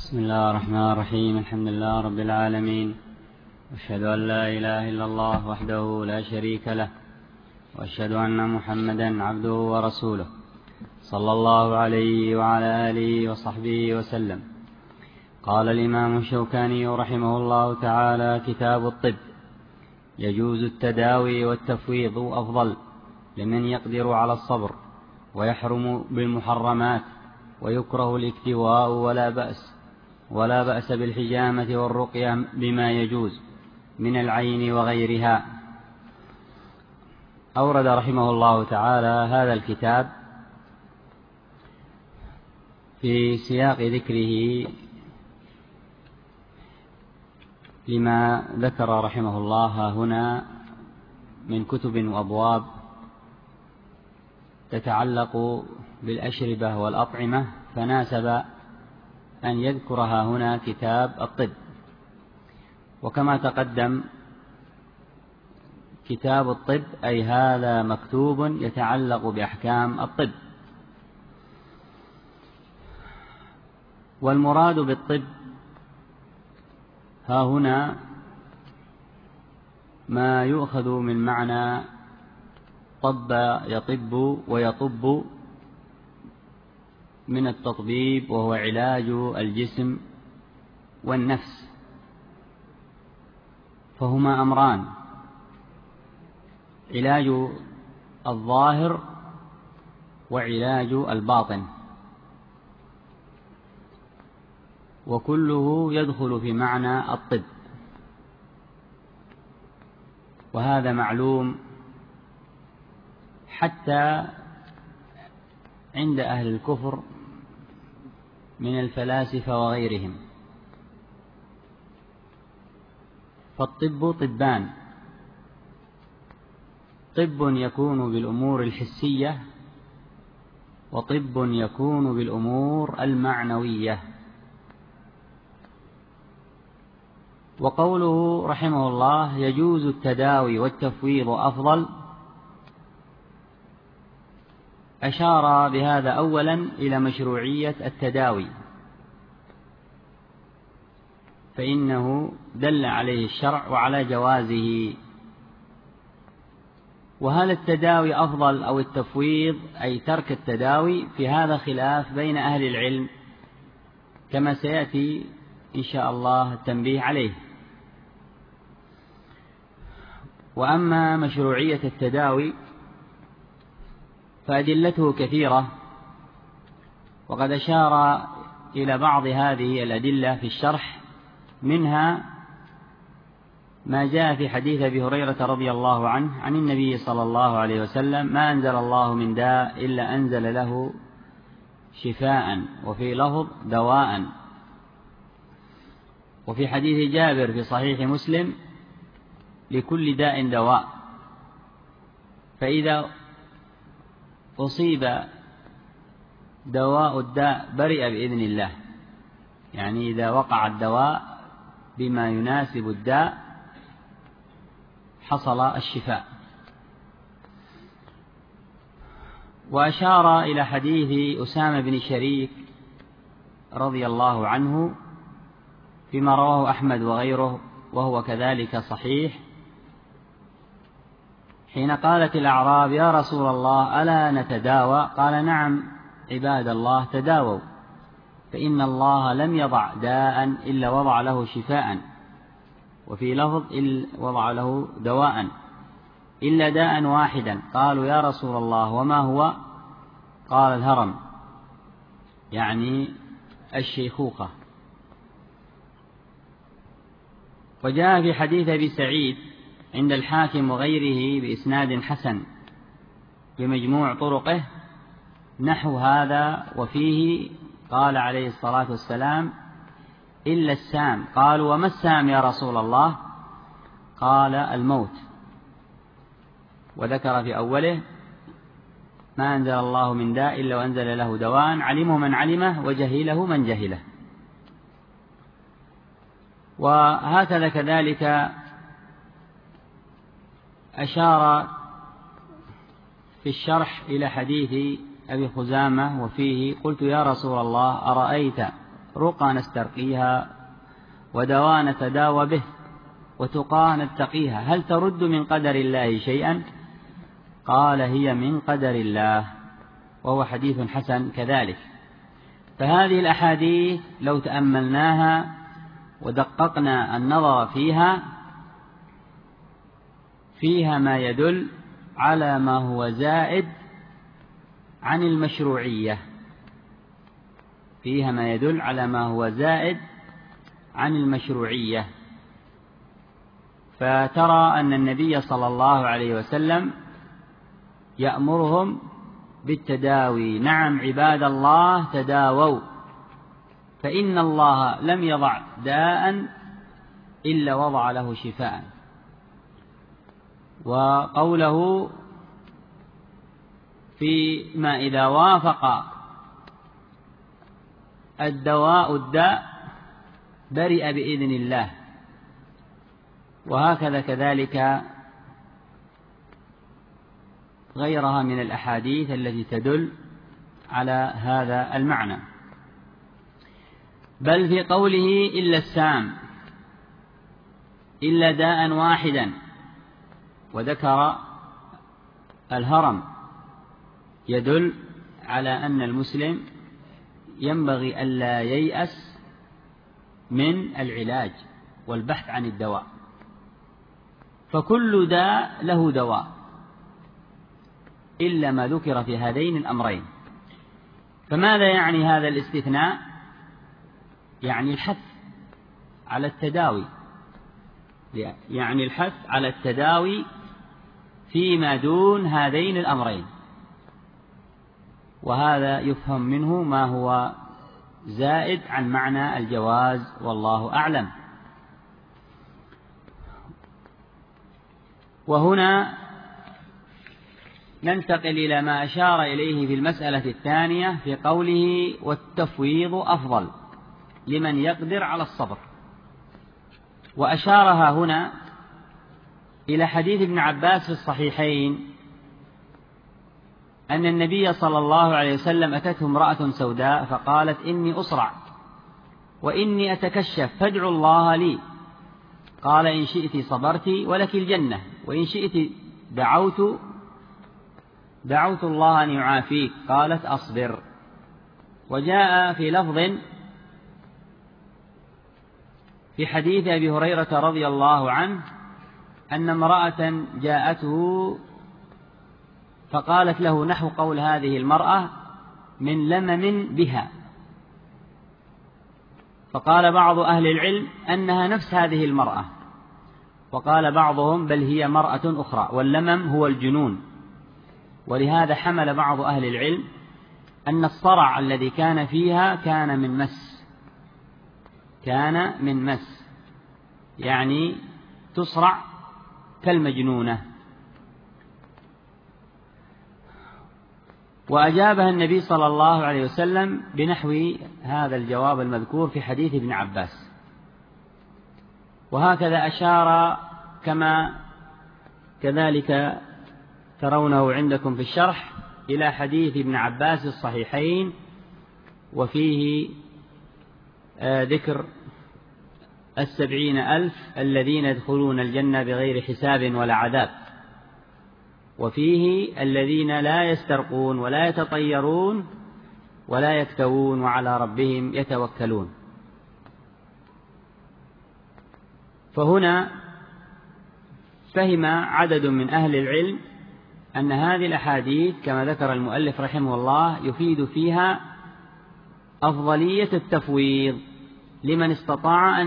بسم الله الرحمن الرحيم. الحمد لله رب العالمين، وأشهد أن لا إله إلا الله وحده لا شريك له، وأشهد أن محمدا عبده ورسوله صلى الله عليه وعلى آله وصحبه وسلم. قال الإمام الشوكاني رحمه الله تعالى: كتاب الطب. يجوز التداوي والتفويض أفضل لمن يقدر على الصبر، ويحرم بالمحرمات، ويكره الاكتواء ولا بأس بالحجامة والرقية بما يجوز من العين وغيرها. أورد رحمه الله تعالى هذا الكتاب في سياق ذكره لما ذكر رحمه الله هنا من كتب وأبواب تتعلق بالأشربة والأطعمة، فناسب أن يذكرها هنا كتاب الطب. وكما تقدم، كتاب الطب أي هذا مكتوب يتعلق بأحكام الطب. والمراد بالطب ها هنا ما يؤخذ من معنى طب يطب ويطب من التطبيب، وهو علاج الجسم والنفس، فهما أمران: علاج الظاهر وعلاج الباطن، وكله يدخل في معنى الطب. وهذا معلوم حتى عند أهل الكفر من الفلاسفة وغيرهم. فالطب طبان: طب يكون بالأمور الحسية، وطب يكون بالأمور المعنوية. وقوله رحمه الله: يجوز التداوي والتفويض أفضل، أشار بهذا أولا إلى مشروعية التداوي، فإنه دل عليه الشرع وعلى جوازه. وهل التداوي أفضل أو التفويض أي ترك التداوي؟ في هذا خلاف بين أهل العلم، كما سيأتي إن شاء الله التنبيه عليه. وأما مشروعية التداوي فأدلته كثيرة، وقد أشار إلى بعض هذه الأدلة في الشرح. منها ما جاء في حديث أبي هريرة رضي الله عنه عن النبي صلى الله عليه وسلم: ما أنزل الله من داء إلا أنزل له شفاء، وفي لفظ دواء. وفي حديث جابر في صحيح مسلم: لكل داء دواء، فإذا أصيب دواء الداء برئ بإذن الله، يعني إذا وقع الدواء بما يناسب الداء حصل الشفاء. وأشار إلى حديث أسامة بن شريك رضي الله عنه فيما رواه أحمد وغيره، وهو كذلك صحيح، حين قالت الأعراب: يا رسول الله ألا نتداوى؟ قال: نعم عباد الله، تداووا، فإن الله لم يضع داء إلا وضع له شفاء، وفي لفظ إلا وضع له دواء، إلا داء واحدا. قالوا: يا رسول الله وما هو؟ قال: الهرم، يعني الشيخوخة. وجاء في حديث أبي سعيد عند الحاكم وغيره بإسناد حسن بمجموع طرقه نحو هذا، وفيه قال عليه الصلاة والسلام: إلا السام. قالوا: وما السام يا رسول الله؟ قال: الموت. وذكر في أوله: ما أنزل الله من داء إلا وأنزل له دواء، علمه من علمه وجهله من جهله. وهكذا كذلك أشار في الشرح إلى حديث أبي خزامة، وفيه: قلت يا رسول الله أرأيت رقى نسترقيها، ودواء نتداوى به، وتقى نتقيها، هل ترد من قدر الله شيئا؟ قال هي من قدر الله، وهو حديث حسن كذلك. فهذه الأحاديث لو تأملناها ودققنا النظر فيها ما يدل على ما هو زائد عن المشروعية، فيها ما يدل على ما هو زائد عن المشروعية. فترى أن النبي صلى الله عليه وسلم يأمرهم بالتداوي. نعم عباد الله تداووا، فإن الله لم يضع داء إلا وضع له شفاء. وقوله فيما إذا وافق الدواء الداء برئ بإذن الله. وهكذا كذلك غيرها من الأحاديث التي تدل على هذا المعنى. بل في قوله إلا السام، إلا داء واحدا، وذكر الهرم، يدل على أن المسلم ينبغي ألا ييأس من العلاج والبحث عن الدواء، فكل داء له دواء إلا ما ذكر في هذين الأمرين. فماذا يعني هذا الاستثناء؟ يعني الحث على التداوي، يعني الحث على التداوي فيما دون هذين الأمرين، وهذا يفهم منه ما هو زائد عن معنى الجواز، والله أعلم. وهنا ننتقل إلى ما أشار إليه في المسألة الثانية في قوله والتفويض أفضل لمن يقدر على الصبر. وأشارها هنا إلى حديث ابن عباس في الصحيحين أن النبي صلى الله عليه وسلم أتته امرأة سوداء فقالت إني أصرع وإني أتكشف فادعوا الله لي. قال إن شئت صبرت ولك الجنة، وإن شئت دعوت الله أن يعافيك. قالت أصبر. وجاء في لفظ في حديث أبي هريرة رضي الله عنه أن امرأة جاءته فقالت له نحو قول هذه المرأة من لمم بها، فقال بعض أهل العلم أنها نفس هذه المرأة، وقال بعضهم بل هي مرأة أخرى، واللمم هو الجنون. ولهذا حمل بعض أهل العلم أن الصرع الذي كان فيها كان من مس، يعني تصرع كالمجنونة. وأجابها النبي صلى الله عليه وسلم بنحو هذا الجواب المذكور في حديث ابن عباس. وهكذا أشار كما كذلك ترونه عندكم في الشرح إلى حديث ابن عباس الصحيحين، وفيه ذكر 70,000 الذين يدخلون الجنة بغير حساب ولا عذاب، وفيه الذين لا يسترقون ولا يتطيرون ولا يكتوون وعلى ربهم يتوكلون. فهنا فهم عدد من أهل العلم أن هذه الأحاديث كما ذكر المؤلف رحمه الله يفيد فيها أفضلية التفويض لمن استطاع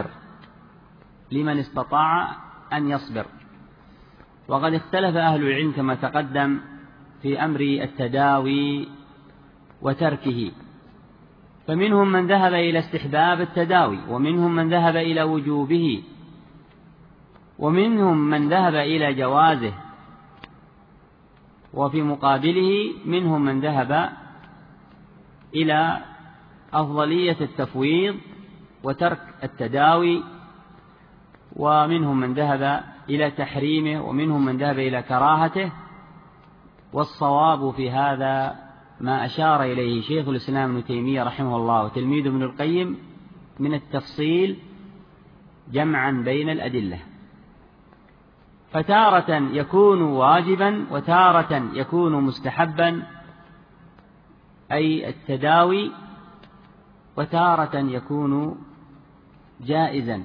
أن يصبر. وقد اختلف أهل العلم كما تقدم في أمر التداوي وتركه، فمنهم من ذهب إلى استحباب التداوي، ومنهم من ذهب إلى وجوبه، ومنهم من ذهب إلى جوازه، وفي مقابله منهم من ذهب إلى أفضلية التفويض وترك التداوي، ومنهم من ذهب إلى تحريمه، ومنهم من ذهب إلى كراهته. والصواب في هذا ما أشار إليه شيخ الإسلام ابن تيمية رحمه الله وتلميذ ابن القيم من التفصيل جمعا بين الأدلة، فتارة يكون واجبا وتارة يكون مستحبا أي التداوي، وتارة يكون جائزا.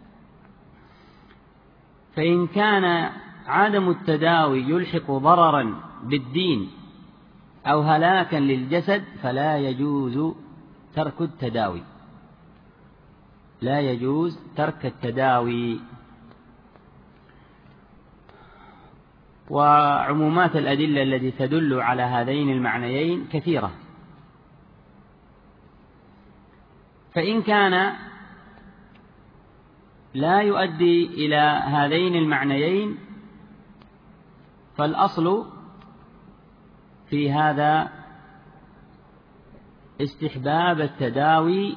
فإن كان عدم التداوي يلحق ضررا بالدين أو هلاكا للجسد فلا يجوز ترك التداوي، لا يجوز ترك التداوي. وعمومات الأدلة التي تدل على هذين المعنيين كثيرة. فإن كان لا يؤدي إلى هذين المعنيين فالأصل في هذا استحباب التداوي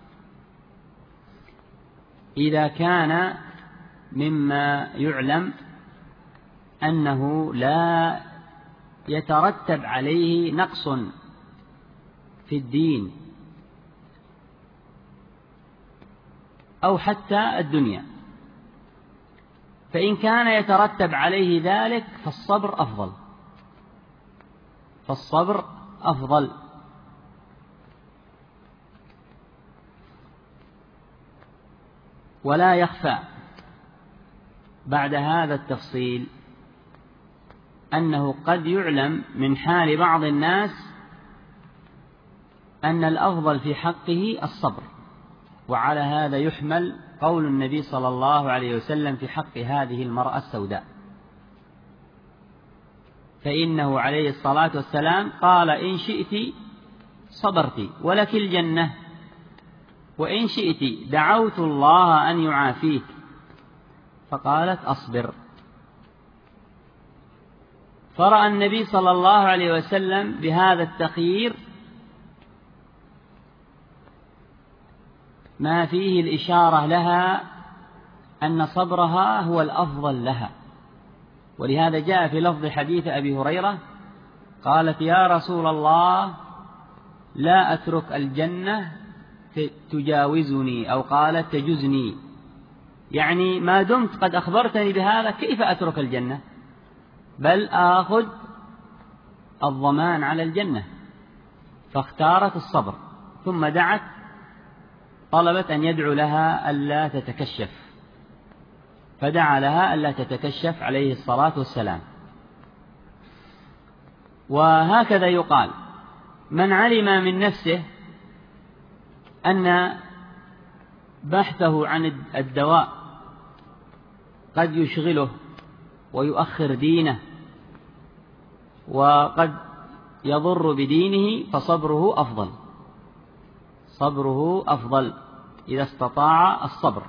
إذا كان مما يعلم أنه لا يترتب عليه نقص في الدين أو حتى الدنيا. فإن كان يترتب عليه ذلك فالصبر أفضل، فالصبر أفضل. ولا يخفى بعد هذا التفصيل أنه قد يعلم من حال بعض الناس أن الأفضل في حقه الصبر، وعلى هذا يحمل قول النبي صلى الله عليه وسلم في حق هذه المرأة السوداء، فإنه عليه الصلاة والسلام قال: إن شئت صبرت ولك الجنة، وإن شئت دعوت الله أن يعافيك. فقالت: أصبر. فرأى النبي صلى الله عليه وسلم بهذا التخيير ما فيه الإشارة لها أن صبرها هو الأفضل لها. ولهذا جاء في لفظ حديث أبي هريرة قالت: يا رسول الله لا أترك الجنة تجاوزني، أو قالت تجزني، يعني ما دمت قد أخبرتني بهذا كيف أترك الجنة، بل آخذ الضمان على الجنة. فاختارت الصبر، ثم دعت، طلبت أن يدعو لها ألا تتكشف، فدعا لها ألا تتكشف عليه الصلاة والسلام. وهكذا يقال: من علم من نفسه أن بحثه عن الدواء قد يشغله ويؤخر دينه وقد يضر بدينه فصبره أفضل، صبره أفضل إذا استطاع الصبر.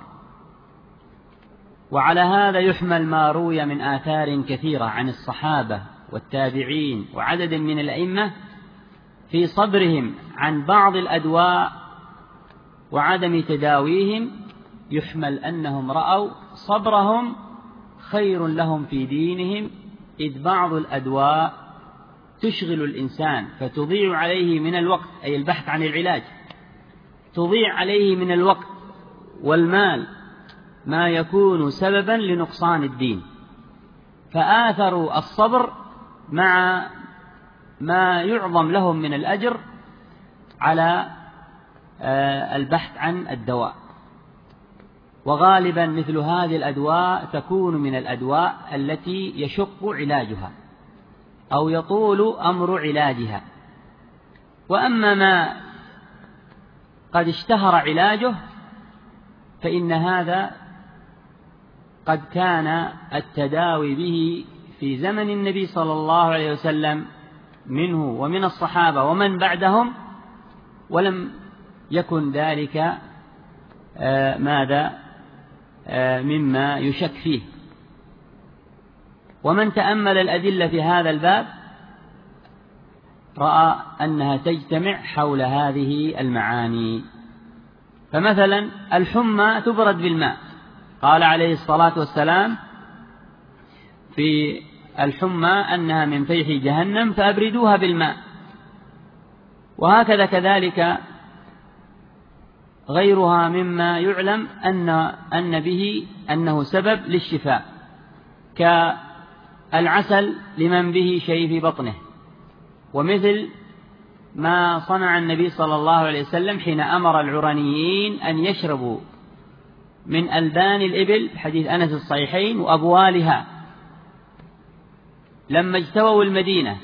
وعلى هذا يحمل ما روي من آثار كثيرة عن الصحابة والتابعين وعدد من الأئمة في صبرهم عن بعض الأدواء وعدم تداويهم، يحمل أنهم رأوا صبرهم خير لهم في دينهم، إذ بعض الأدواء تشغل الإنسان فتضيع عليه من الوقت، أي البحث عن العلاج، تضيع عليه من الوقت والمال ما يكون سببا لنقصان الدين، فآثروا الصبر مع ما يعظم لهم من الأجر على البحث عن الدواء. وغالبا مثل هذه الأدواء تكون من الأدواء التي يشق علاجها أو يطول أمر علاجها. وأما ما قد اشتهر علاجه فإن هذا قد كان التداوي به في زمن النبي صلى الله عليه وسلم منه ومن الصحابة ومن بعدهم، ولم يكن ذلك مما يشك فيه. ومن تأمل الأدلة في هذا الباب رأى أنها تجتمع حول هذه المعاني. فمثلا الحمى تبرد بالماء، قال عليه الصلاة والسلام في الحمى أنها من فيح جهنم فأبردوها بالماء. وهكذا كذلك غيرها مما يعلم أن به أنه سبب للشفاء، كالعسل لمن به شيء في بطنه، ومثل ما صنع النبي صلى الله عليه وسلم حين أمر العرانيين أن يشربوا من ألبان الإبل، حديث أنس الصحيحين، وأبوالها، لما اجتووا المدينة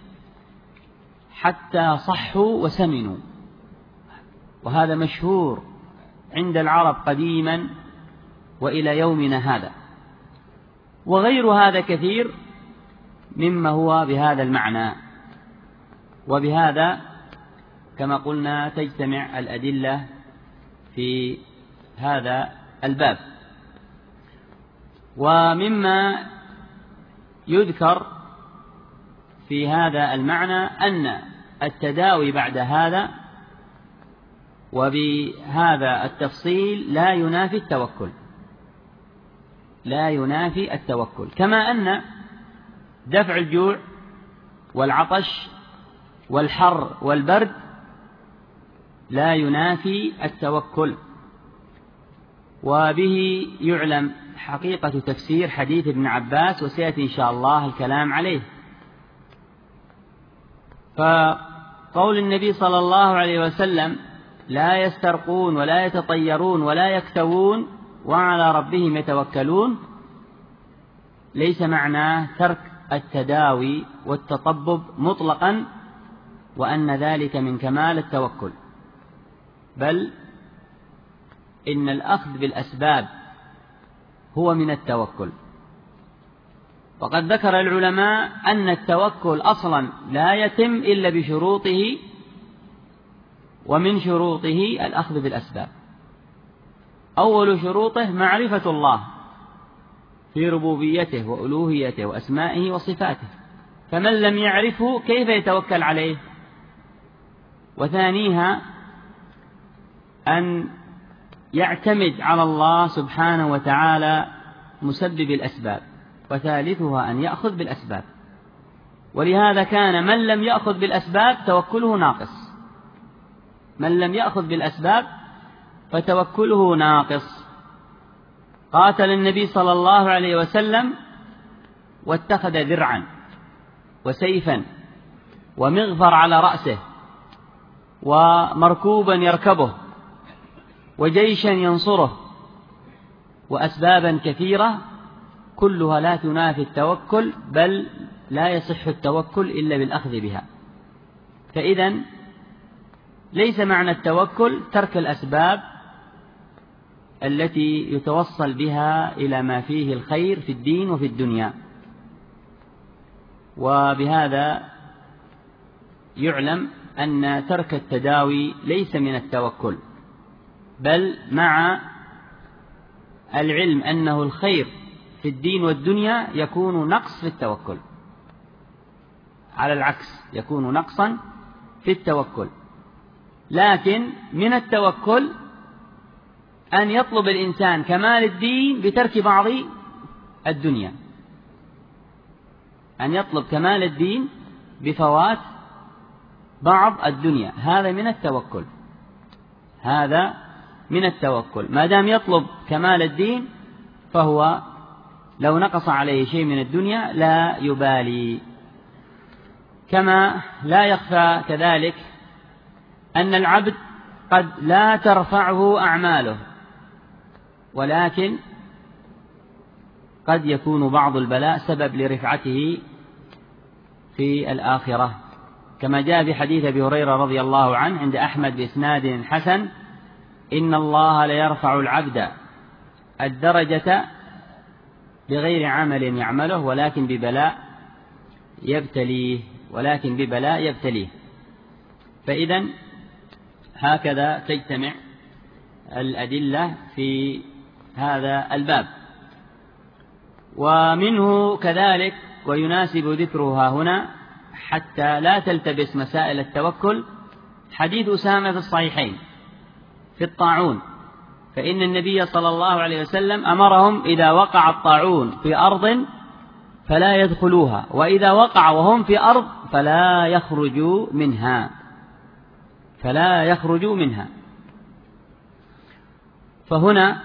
حتى صحوا وسمنوا. وهذا مشهور عند العرب قديما وإلى يومنا هذا. وغير هذا كثير مما هو بهذا المعنى. وبهذا كما قلنا تجتمع الأدلة في هذا الباب. ومما يذكر في هذا المعنى أن التداوي بعد هذا وبهذا التفصيل لا ينافي التوكل، لا ينافي التوكل، كما أن دفع الجوع والعطش والحر والبرد لا ينافي التوكل. وبه يعلم حقيقة تفسير حديث ابن عباس، وسيأتي إن شاء الله الكلام عليه. فقول النبي صلى الله عليه وسلم: لا يسترقون ولا يتطيرون ولا يكتوون وعلى ربهم يتوكلون، ليس معناه ترك التداوي والتطبب مطلقا وأن ذلك من كمال التوكل، بل إن الأخذ بالأسباب هو من التوكل. وقد ذكر العلماء أن التوكل أصلا لا يتم إلا بشروطه، ومن شروطه الأخذ بالأسباب. أول شروطه معرفة الله في ربوبيته وألوهيته وأسمائه وصفاته، فمن لم يعرفه كيف يتوكل عليه؟ وثانيها أن يعتمد على الله سبحانه وتعالى مسبب الأسباب، وثالثها أن يأخذ بالأسباب. ولهذا كان من لم يأخذ بالأسباب توكله ناقص، من لم يأخذ بالأسباب فتوكله ناقص. قاتل النبي صلى الله عليه وسلم واتخذ ذرعا وسيفا ومغفر على رأسه ومركوبا يركبه وجيشا ينصره وأسبابا كثيرة كلها لا تنافي التوكل، بل لا يصح التوكل إلا بالأخذ بها. فإذن ليس معنى التوكل ترك الأسباب التي يتوصل بها إلى ما فيه الخير في الدين وفي الدنيا. وبهذا يعلم أن ترك التداوي ليس من التوكل، بل مع العلم أنه الخير في الدين والدنيا يكون نقص في التوكل، على العكس يكون نقصا في التوكل. لكن من التوكل أن يطلب الإنسان كمال الدين بترك بعض الدنيا، أن يطلب كمال الدين بفوات بعض الدنيا، هذا من التوكل، هذا من التوكل. ما دام يطلب كمال الدين فهو لو نقص عليه شيء من الدنيا لا يبالي. كما لا يخفى كذلك أن العبد قد لا ترفعه أعماله، ولكن قد يكون بعض البلاء سبب لرفعته في الآخرة، كما جاء في حديث أبي هريرة رضي الله عنه عند أحمد بإسناد حسن: إن الله ليرفع العبد الدرجة بغير عمل يعمله ولكن ببلاء يبتليه، فإذن هكذا تجتمع الأدلة في هذا الباب. ومنه كذلك ويناسب ذكرها هنا حتى لا تلتبس مسائل التوكل حديث أسامة في الصحيحين في الطاعون، فإن النبي صلى الله عليه وسلم أمرهم إذا وقع الطاعون في أرض فلا يدخلوها، وإذا وقع وهم في أرض فلا يخرجوا منها. فلا يخرجوا منها. فهنا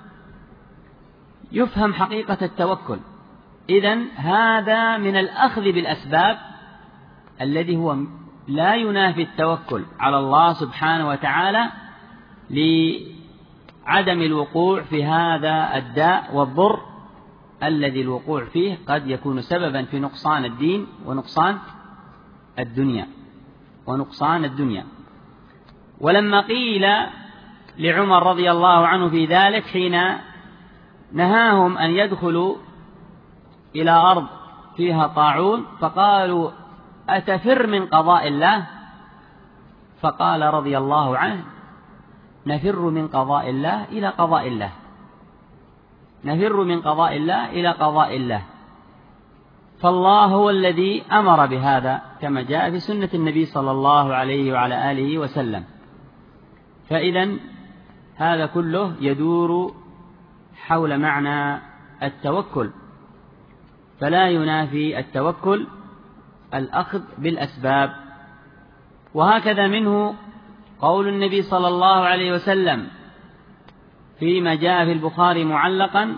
يفهم حقيقة التوكل. إذن هذا من الأخذ بالأسباب الذي هو لا ينافي التوكل على الله سبحانه وتعالى لعدم الوقوع في هذا الداء والضر الذي الوقوع فيه قد يكون سببا في نقصان الدين ونقصان الدنيا. ولما قيل لعمر رضي الله عنه في ذلك حين نهاهم أن يدخلوا إلى أرض فيها طاعون فقالوا أتفر من قضاء الله؟ فقال رضي الله عنه نفر من قضاء الله إلى قضاء الله، نفر من قضاء الله إلى قضاء الله. فالله هو الذي أمر بهذا كما جاء في سنة النبي صلى الله عليه وعلى آله وسلم. فإذن هذا كله يدور حول معنى التوكل، فلا ينافي التوكل الأخذ بالأسباب. وهكذا منه قول النبي صلى الله عليه وسلم فيما جاء في البخاري معلقا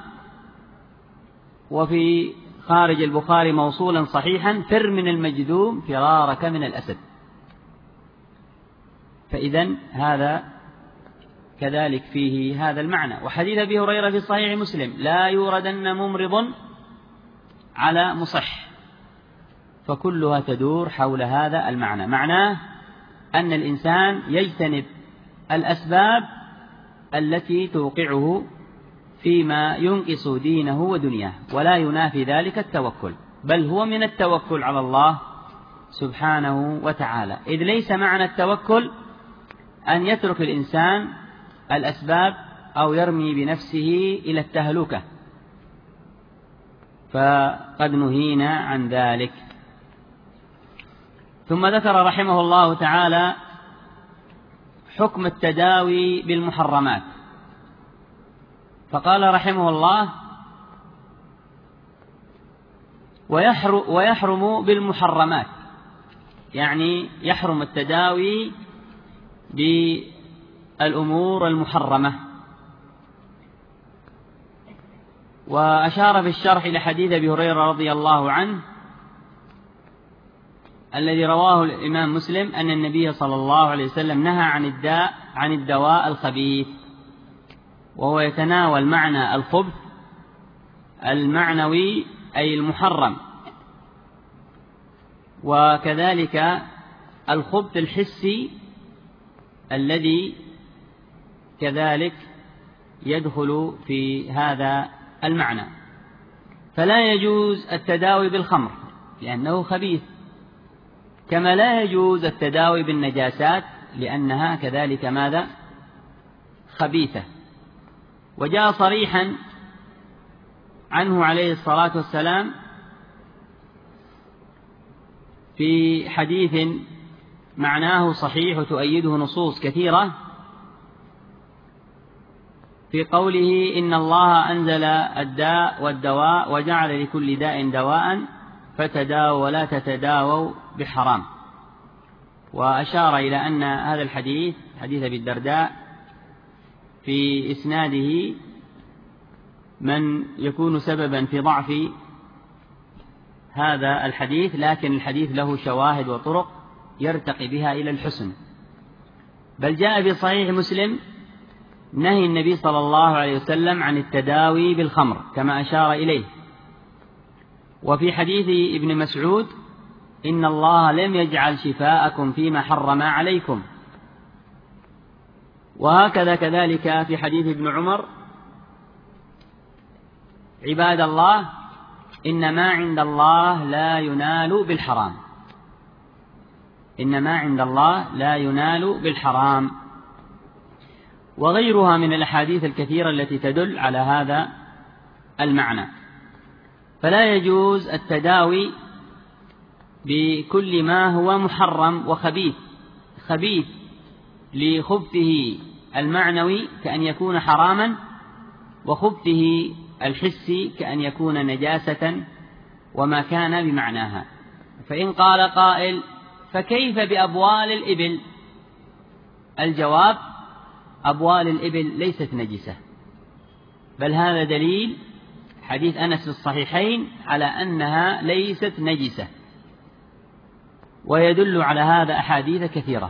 وفي خارج البخاري موصولا صحيحا: فر من المجذوم فرارك من الأسد. فإذن هذا كذلك فيه هذا المعنى. وحديث أبي هريرة في صحيح مسلم: لا يوردن ممرض على مصح. فكلها تدور حول هذا المعنى. معناه أن الإنسان يجتنب الأسباب التي توقعه فيما ينقص دينه ودنياه، ولا ينافي ذلك التوكل، بل هو من التوكل على الله سبحانه وتعالى. إذ ليس معنى التوكل أن يترك الإنسان الأسباب أو يرمي بنفسه إلى التهلكة، فقد نهينا عن ذلك. ثم ذكر رحمه الله تعالى حكم التداوي بالمحرمات، فقال رحمه الله: ويحرم بالمحرمات، يعني يحرم التداوي بالأمور المحرمة. وأشار في الشرح إلى حديث أبي هريرة رضي الله عنه الذي رواه الإمام مسلم أن النبي صلى الله عليه وسلم نهى عن الدواء الخبيث، وهو يتناول معنى الخبث المعنوي أي المحرم، وكذلك الخبث الحسي الذي كذلك يدخل في هذا المعنى. فلا يجوز التداوي بالخمر لأنه خبيث، كما لا يجوز التداوي بالنجاسات لأنها كذلك ماذا؟ خبيثة. وجاء صريحا عنه عليه الصلاة والسلام في حديث معناه صحيح وتؤيده نصوص كثيرة في قوله: إن الله أنزل الداء والدواء وجعل لكل داء دواء فتداووا ولا تتداووا بحرام. وأشار إلى أن هذا الحديث حديث أبي الدرداء في إسناده من يكون سببا في ضعف هذا الحديث، لكن الحديث له شواهد وطرق يرتقي بها إلى الحسن. بل جاء في صحيح مسلم نهي النبي صلى الله عليه وسلم عن التداوي بالخمر كما أشار إليه. وفي حديث ابن مسعود: إن الله لم يجعل شفاءكم فيما حرم عليكم. وهكذا كذلك في حديث ابن عمر: عباد الله إن ما عند الله لا ينال بالحرام، إن ما عند الله لا ينال بالحرام. وغيرها من الأحاديث الكثيرة التي تدل على هذا المعنى. فلا يجوز التداوي بكل ما هو محرم وخبيث، خبيث لخبثه المعنوي كأن يكون حراما، وخبثه الحسي كأن يكون نجاسة وما كان بمعناها. فإن قال قائل: فكيف بأبوال الإبل؟ الجواب: أبوال الإبل ليست نجسة، بل هذا دليل حديث أنس في الصحيحين على أنها ليست نجسة، ويدل على هذا أحاديث كثيرة.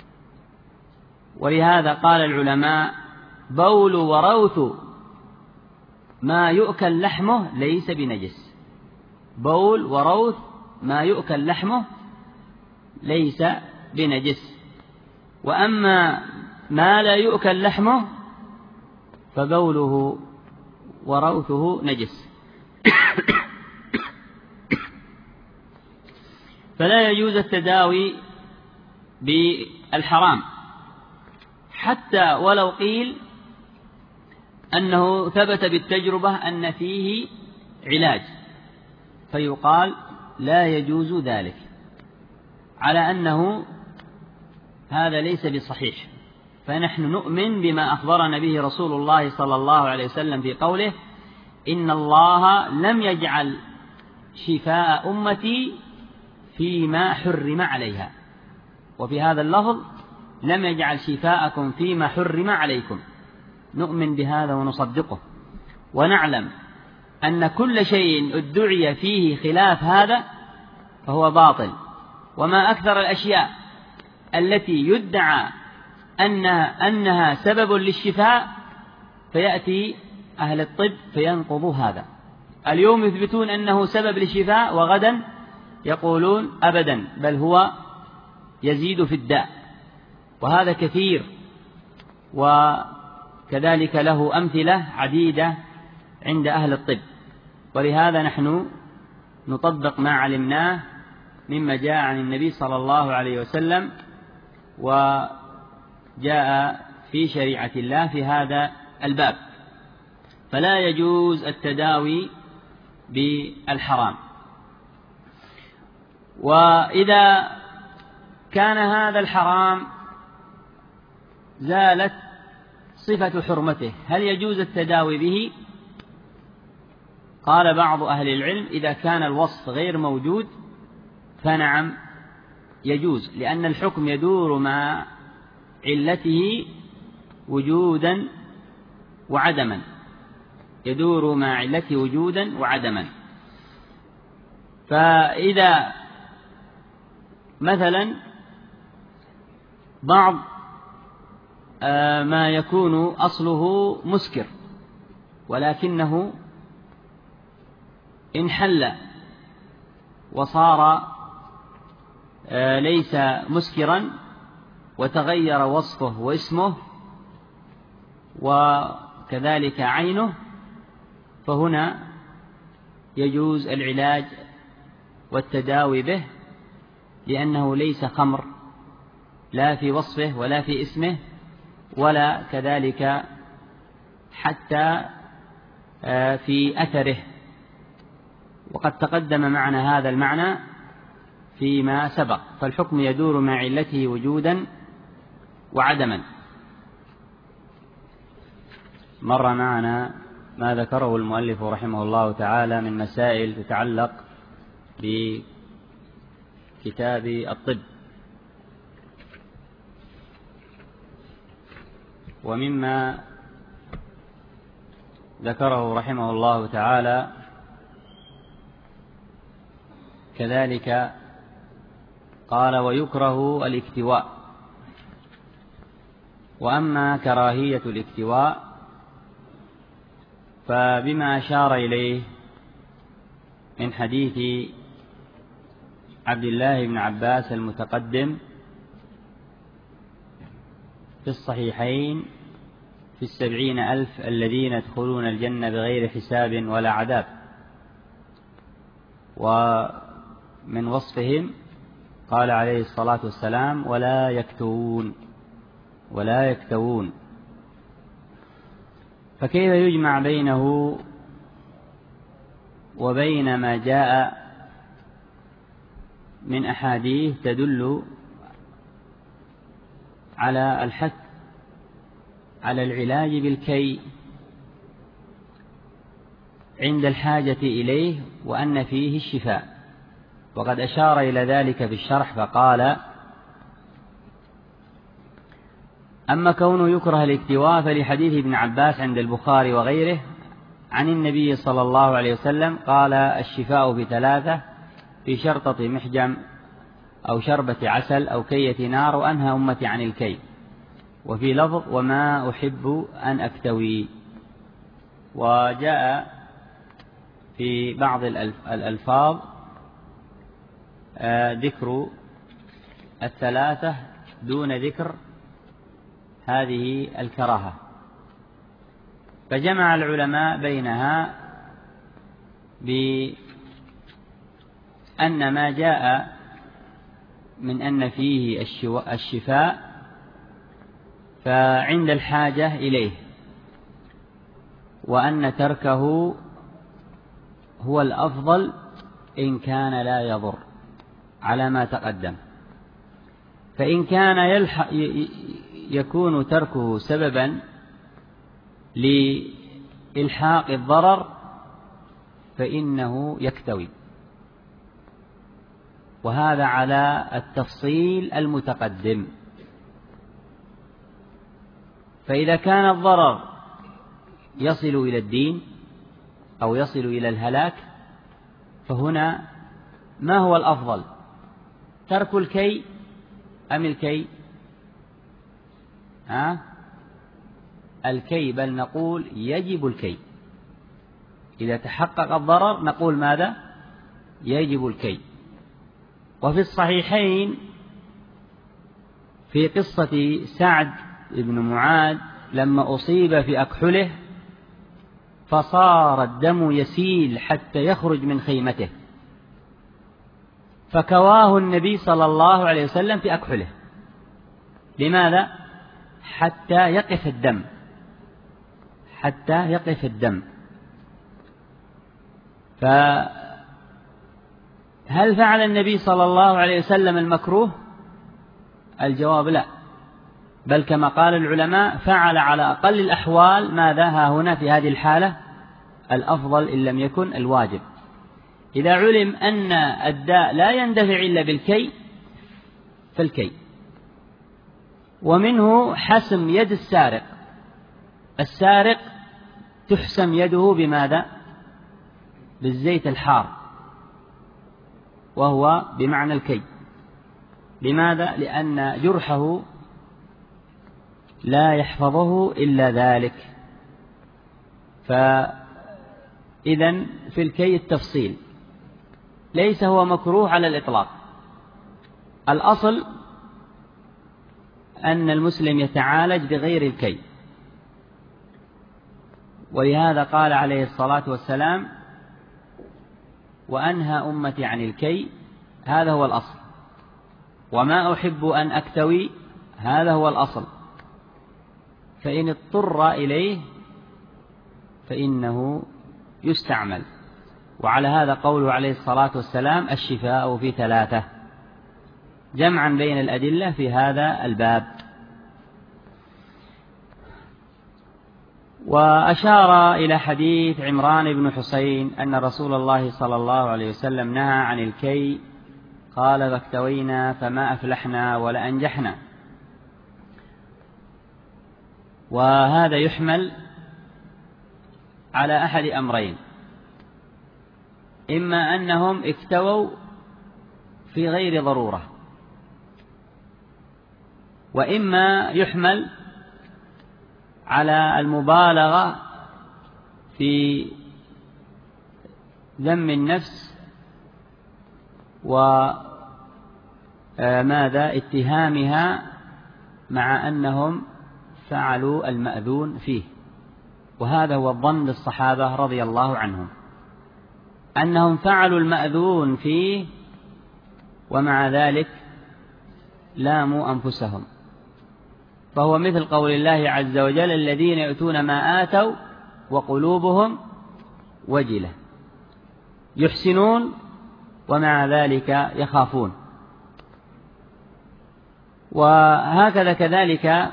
ولهذا قال العلماء: بول وروث ما يؤكل لحمه ليس بنجس. بول وروث ما يؤكل لحمه ليس بنجس، وأما ما لا يؤكل لحمه فبوله وروثه نجس. فلا يجوز التداوي بالحرام، حتى ولو قيل أنه ثبت بالتجربة أن فيه علاج، فيقال لا يجوز ذلك، على أنه هذا ليس بصحيح. فنحن نؤمن بما أخبرنا به رسول الله صلى الله عليه وسلم في قوله: إن الله لم يجعل شفاء أمتي فيما حرم عليها، وفي هذا اللفظ: لم يجعل شفاءكم فيما حرم عليكم. نؤمن بهذا ونصدقه، ونعلم أن كل شيء ادعي فيه خلاف هذا فهو باطل. وما أكثر الأشياء التي يدعى أنها سبب للشفاء، فيأتي أهل الطب فينقضوا هذا. اليوم يثبتون أنه سبب للشفاء، وغدا يقولون أبدا، بل هو يزيد في الداء. وهذا كثير، وكذلك له أمثلة عديدة عند أهل الطب. ولهذا نحن نطبق ما علمناه مما جاء عن النبي صلى الله عليه وسلم وجاء في شريعة الله في هذا الباب. فلا يجوز التداوي بالحرام. وإذا كان هذا الحرام زالت صفة حرمته، هل يجوز التداوي به؟ قال بعض أهل العلم: إذا كان الوصف غير موجود فنعم يجوز، لأن الحكم يدور مع علته وجودا وعدما، يدور مع علته وجودا وعدما. فإذا مثلا بعض ما يكون أصله مسكر ولكنه انحل وصار ليس مسكرا وتغير وصفه واسمه وكذلك عينه، فهنا يجوز العلاج والتداوي به، لأنه ليس خمر لا في وصفه ولا في اسمه ولا كذلك حتى في أثره. وقد تقدم معنا هذا المعنى فيما سبق. فالحكم يدور مع علته وجودا وعدما. مر معنا ما ذكره المؤلف رحمه الله تعالى من مسائل تتعلق بكتاب الطب. ومما ذكره رحمه الله تعالى كذلك قال: ويكره الاكتواء. وأما كراهية الاكتواء فبما أشار إليه من حديث عبد الله بن عباس المتقدم في الصحيحين في 70,000 الذين يدخلون الجنة بغير حساب ولا عذاب. ومن وصفهم قال عليه الصلاة والسلام: ولا يكتوون. فكيف يجمع بينه وبين ما جاء من أحاديث تدل على الحث على العلاج بالكي عند الحاجة إليه وأن فيه الشفاء؟ وقد أشار إلى ذلك في الشرح فقال: أما كونه يكره الاكتواء فلحديث ابن عباس عند البخاري وغيره عن النبي صلى الله عليه وسلم قال: الشفاء بثلاثة: في شرطة محجم أو شربة عسل أو كية نار، وأنهى أمتي عن الكي. وفي لفظ: وما أحب أن أكتوي. وجاء في بعض الألفاظ ذكر الثلاثة دون ذكر هذه الكراهة، فجمع العلماء بينها بأن ما جاء من أن فيه الشفاء فعند الحاجة إليه، وأن تركه هو الأفضل إن كان لا يضر على ما تقدم. فإن كان يكون تركه سببا لإلحاق الضرر فإنه يكتوي، وهذا على التفصيل المتقدم. فإذا كان الضرر يصل إلى الدين أو يصل إلى الهلاك فهنا ما هو الأفضل: ترك الكي أم الكي؟ الكي، بل نقول يجب الكي. إذا تحقق الضرر نقول ماذا؟ يجب الكي. وفي الصحيحين في قصة سعد بن معاذ لما أصيب في أكحله فصار الدم يسيل حتى يخرج من خيمته، فكواه النبي صلى الله عليه وسلم في أكحله. لماذا؟ حتى يقف الدم، حتى يقف الدم. فهل فعل النبي صلى الله عليه وسلم المكروه؟ الجواب لا، بل كما قال العلماء فعل على أقل الأحوال ماذا ها هنا في هذه الحالة؟ الأفضل إن لم يكن الواجب. إذا علم أن الداء لا يندفع إلا بالكي فالكي. ومنه حسم يد السارق. السارق تحسم يده بماذا؟ بالزيت الحار، وهو بمعنى الكي. لماذا؟ لأن جرحه لا يحفظه إلا ذلك. فإذن في الكي التفصيل، ليس هو مكروه على الإطلاق. الأصل أن المسلم يتعالج بغير الكي، ولهذا قال عليه الصلاة والسلام: وأنهى أمتي عن الكي. هذا هو الأصل. وما أحب أن أكتوي، هذا هو الأصل. فإن اضطر إليه فإنه يستعمل. وعلى هذا قوله عليه الصلاة والسلام: الشفاء في ثلاثة، جمعا بين الأدلة في هذا الباب. وأشار إلى حديث عمران بن حسين أن رسول الله صلى الله عليه وسلم نهى عن الكي، قال: فاكتوينا فما أفلحنا ولا أنجحنا. وهذا يحمل على أحد أمرين: إما أنهم اكتووا في غير ضرورة، وإما يحمل على المبالغة في ذم النفس وماذا اتهامها مع أنهم فعلوا المأذون فيه. وهذا هو الظن للصحابة رضي الله عنهم، أنهم فعلوا المأذون فيه ومع ذلك لاموا أنفسهم. فهو مثل قول الله عز وجل: الذين يؤتون ما آتوا وقلوبهم وجلة، يحسنون ومع ذلك يخافون. وهكذا كذلك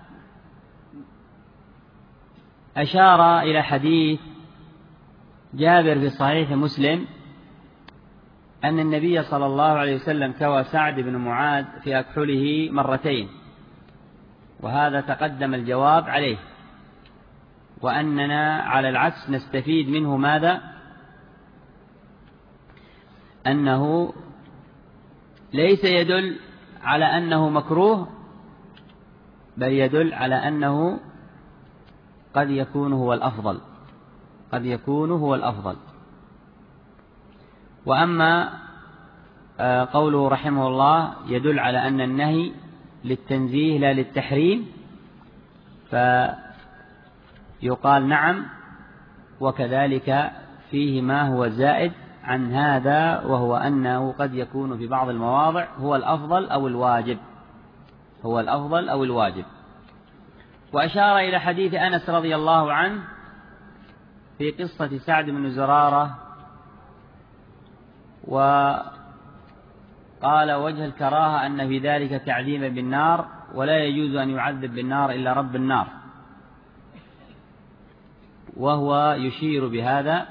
أشار إلى حديث جابر في صحيح مسلم أن النبي صلى الله عليه وسلم كوى سعد بن معاذ في أكحله مرتين، وهذا تقدم الجواب عليه، وأننا على العكس نستفيد منه ماذا؟ أنه ليس يدل على أنه مكروه، بل يدل على أنه قد يكون هو الأفضل، قد يكون هو الأفضل. وأما قوله رحمه الله يدل على أن النهي للتنزيه لا للتحريم، فيقال نعم، وكذلك فيه ما هو زائد عن هذا، وهو أنه قد يكون في بعض المواضع هو الأفضل أو الواجب، هو الأفضل أو الواجب. وأشار إلى حديث أنس رضي الله عنه في قصة سعد بن زرارة، وقال وجه الكراهة أن في ذلك تعذيبا بالنار، ولا يجوز أن يعذب بالنار إلا رب النار، وهو يشير بهذا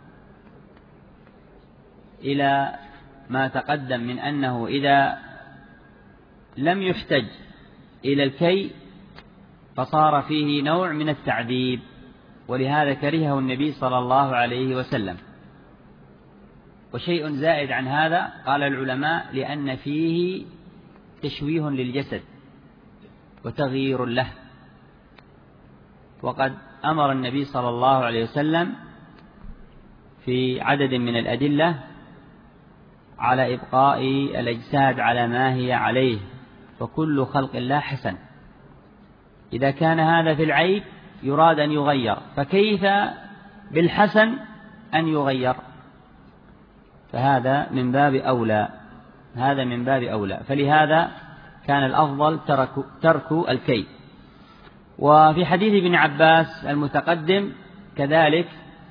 إلى ما تقدم من أنه إذا لم يحتج إلى الكي فصار فيه نوع من التعذيب، ولهذا كرهه النبي صلى الله عليه وسلم. وشيء زائد عن هذا قال العلماء لأن فيه تشويه للجسد وتغيير له، وقد أمر النبي صلى الله عليه وسلم في عدد من الأدلة على إبقاء الأجساد على ما هي عليه، فكل خلق الله حسن. إذا كان هذا في العيب يراد أن يغير، فكيف بالحسن أن يغير؟ فهذا من باب أولى، هذا من باب أولى. فلهذا كان الأفضل ترك الكي. وفي حديث ابن عباس المتقدم كذلك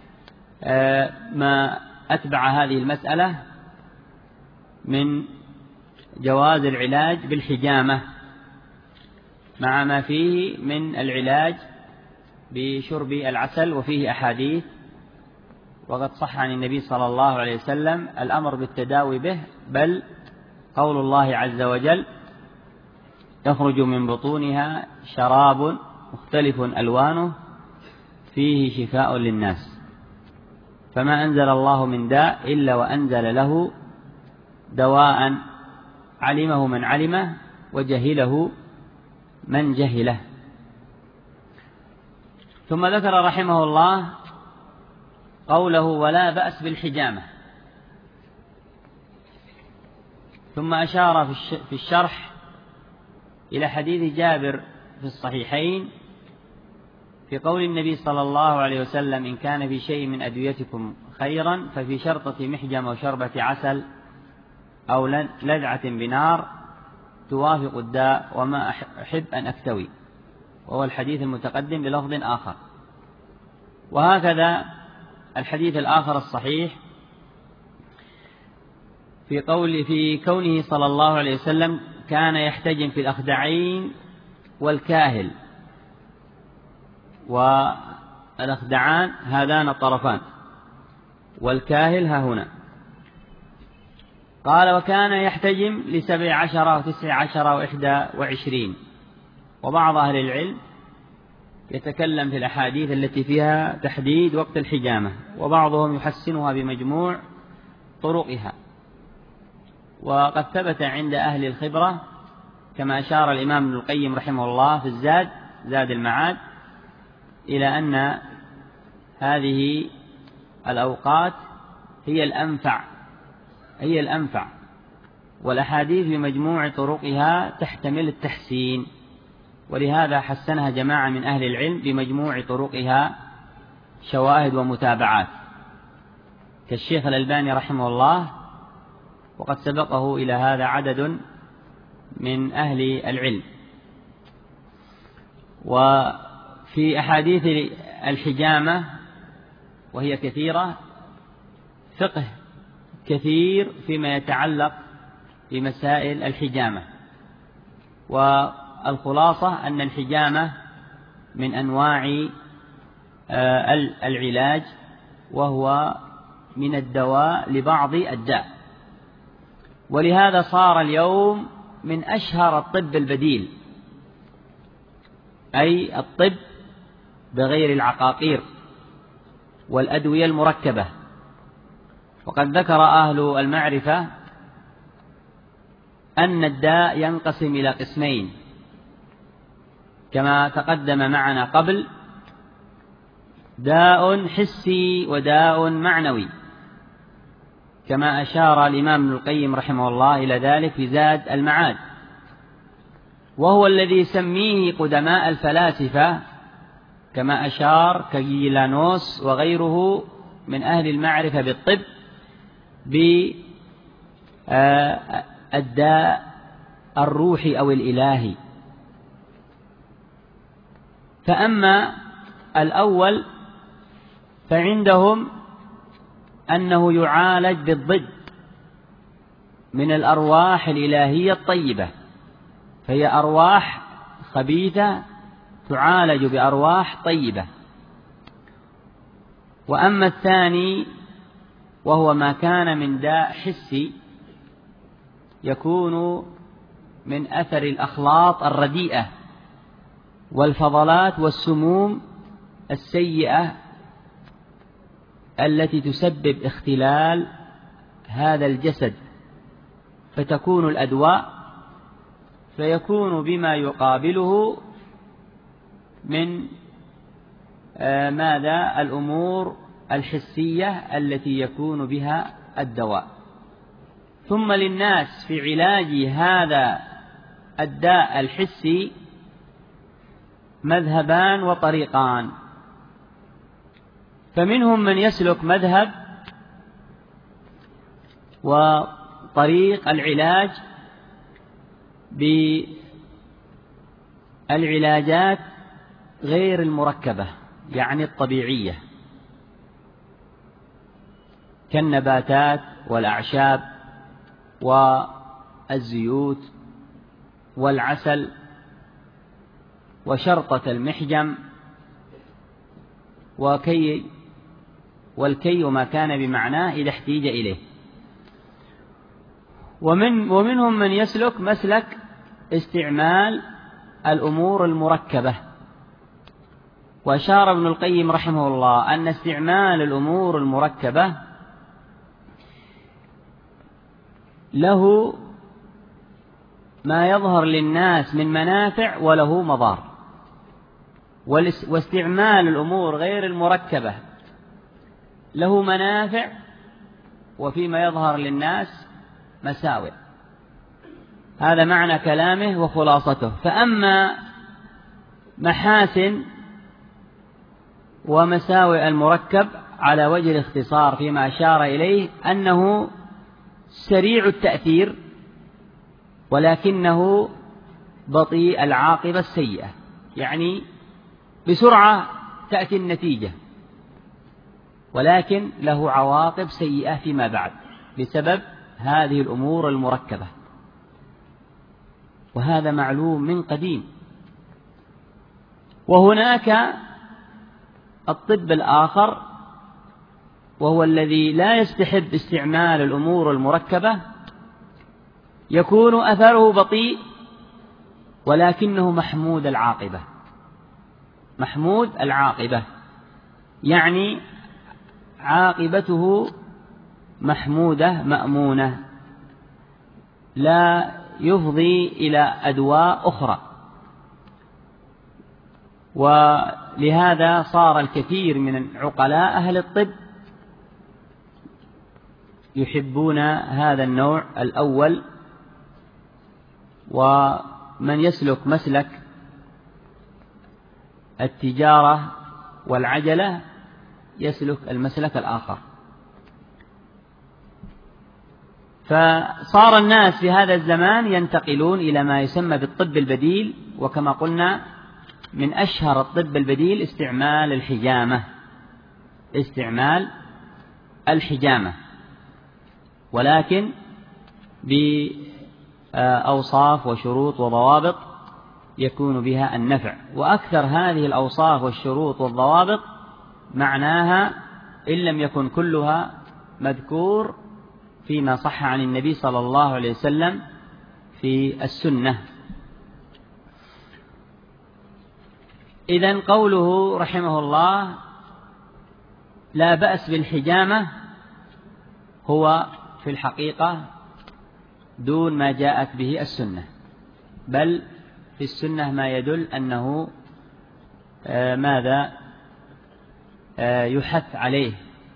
ما أتبع هذه المسألة من جواز العلاج بالحجامة، مع ما فيه من العلاج بشرب العسل، وفيه أحاديث، وقد صح عن النبي صلى الله عليه وسلم الأمر بالتداوي به، بل قول الله عز وجل يخرج من بطونها شراب مختلف ألوانه فيه شفاء للناس، فما أنزل الله من داء إلا وأنزل له دواء علمه من علمه وجهله من جهله. ثم ذكر رحمه الله قوله ولا بأس بالحجامة، ثم أشار في الشرح إلى حديث جابر في الصحيحين في قول النبي صلى الله عليه وسلم إن كان في شيء من أدويتكم خيرا ففي شرطة محجمة وشربة عسل أو لدعة بنار توافق الداء وما أحب أن أكتوي، وهو الحديث المتقدم بلفظ آخر. وهكذا الحديث الآخر الصحيح في كونه صلى الله عليه وسلم كان يحتجم في الأخدعين والكاهل، والأخدعان هذان الطرفان، والكاهل ها هنا. قال وكان يحتجم 17 و19 و21. وبعض أهل العلم يتكلم في الأحاديث التي فيها تحديد وقت الحجامة، وبعضهم يحسنها بمجموع طرقها. وقد ثبت عند أهل الخبرة كما أشار الإمام ابن القيم رحمه الله في زاد المعاد إلى أن هذه الأوقات هي الأنفع، والأحاديث بمجموع طرقها تحتمل التحسين، ولهذا حسنها جماعة من أهل العلم بمجموع طرقها شواهد ومتابعات كالشيخ الألباني رحمه الله، وقد سبقه إلى هذا عدد من أهل العلم. وفي أحاديث الحجامة وهي كثيرة فقه كثير فيما يتعلق بمسائل الحجامة، والخلاصة أن الحجامة من أنواع العلاج، وهو من الدواء لبعض الداء، ولهذا صار اليوم من أشهر الطب البديل، أي الطب بغير العقاقير والأدوية المركبة. وقد ذكر أهل المعرفة أن الداء ينقسم إلى قسمين كما تقدم معنا قبل: داء حسي وداء معنوي، كما أشار الإمام ابن القيم رحمه الله إلى ذلك في زاد المعاد، وهو الذي يسميه قدماء الفلاسفة كما أشار كجيلانوس وغيره من أهل المعرفة بالطب بالداء الروحي أو الإلهي. فأما الأول فعندهم أنه يعالج بالضد من الأرواح الإلهية الطيبة، فهي أرواح خبيثة تعالج بأرواح طيبة. وأما الثاني وهو ما كان من داء حسي يكون من أثر الأخلاط الرديئة والفضلات والسموم السيئة التي تسبب اختلال هذا الجسد، فتكون الأدواء فيكون بما يقابله من ماذا؟ الأمور الحسية التي يكون بها الدواء. ثم للناس في علاج هذا الداء الحسي مذهبان وطريقان، فمنهم من يسلك مذهب وطريق العلاج بالعلاجات غير المركبة، يعني الطبيعية، كالنباتات والأعشاب والزيوت والعسل وشرطة المحجم والكي وما كان بمعناه إذا احتيج إليه. ومنهم من يسلك مسلك استعمال الأمور المركبة، وأشار ابن القيم رحمه الله أن استعمال الأمور المركبة له ما يظهر للناس من منافع وله مضار، واستعمال الأمور غير المركبة له منافع وفيما يظهر للناس مساوئ. هذا معنى كلامه وخلاصته. فأما محاسن ومساوئ المركب على وجه الاختصار فيما أشار إليه أنه سريع التأثير ولكنه بطيء العاقبة السيئة، يعني بسرعة تأتي النتيجة ولكن له عواقب سيئة فيما بعد بسبب هذه الأمور المركبة، وهذا معلوم من قديم. وهناك الطب الآخر وهو الذي لا يستحب استعمال الأمور المركبة، يكون أثره بطيء ولكنه محمود العاقبة. محمود العاقبة يعني عاقبته محمودة مأمونة، لا يفضي إلى أدواء أخرى. ولهذا صار الكثير من عقلاء أهل الطب يحبون هذا النوع الأول، ومن يسلك مسلك التجارة والعجلة يسلك المسلك الآخر. فصار الناس في هذا الزمان ينتقلون إلى ما يسمى بالطب البديل، وكما قلنا من أشهر الطب البديل استعمال الحجامة ولكن بأوصاف وشروط وضوابط يكون بها النفع. وأكثر هذه الأوصاف والشروط والضوابط معناها إن لم يكن كلها مذكور فيما صح عن النبي صلى الله عليه وسلم في السنة. إذن قوله رحمه الله لا بأس بالحجامة هو في الحقيقة دون ما جاءت به السنة، بل في السنة ما يدل أنه ماذا يحث عليه،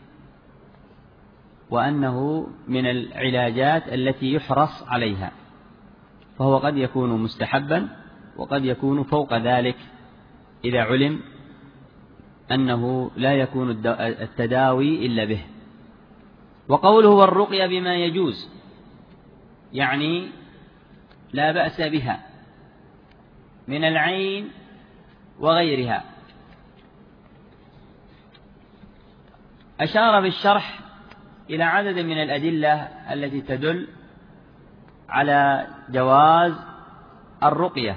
وأنه من العلاجات التي يحرص عليها، فهو قد يكون مستحبا وقد يكون فوق ذلك إذا علم أنه لا يكون التداوي إلا به. وقوله والرقية بما يجوز يعني لا بأس بها من العين وغيرها. أشار بالشرح إلى عدد من الأدلة التي تدل على جواز الرقية،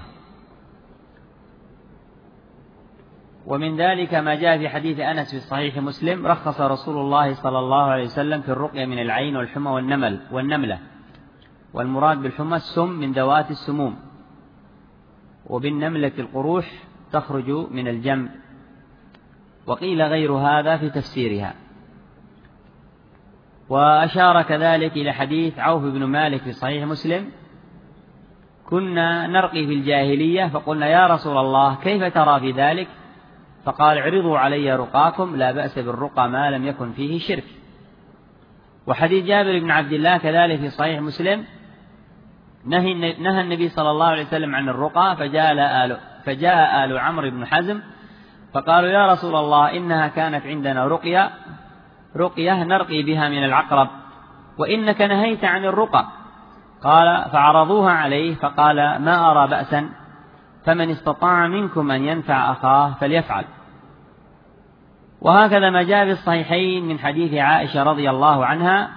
ومن ذلك ما جاء في حديث أنس في صحيح مسلم: رخص رسول الله صلى الله عليه وسلم في الرقية من العين والحمى والنملة، والمراد بالحمى السم من ذوات السموم، وبالنملة القروح تخرج من الجنب، وقيل غير هذا في تفسيرها. وأشار كذلك إلى حديث عوف بن مالك في صحيح مسلم: كنا نرقي في الجاهلية فقلنا يا رسول الله كيف ترى في ذلك؟ فقال: اعرضوا علي رقاكم لا بأس بالرقى ما لم يكن فيه شرك. وحديث جابر بن عبد الله كذلك في صحيح مسلم: نهى النبي صلى الله عليه وسلم عن الرقى، فجاء آل عمرو بن حزم فقالوا يا رسول الله إنها كانت عندنا رقية نرقي بها من العقرب، وإنك نهيت عن الرقى. قال: فعرضوها عليه فقال: ما أرى بأسا، فمن استطاع منكم أن ينفع أخاه فليفعل. وهكذا ما جاء في الصحيحين من حديث عائشة رضي الله عنها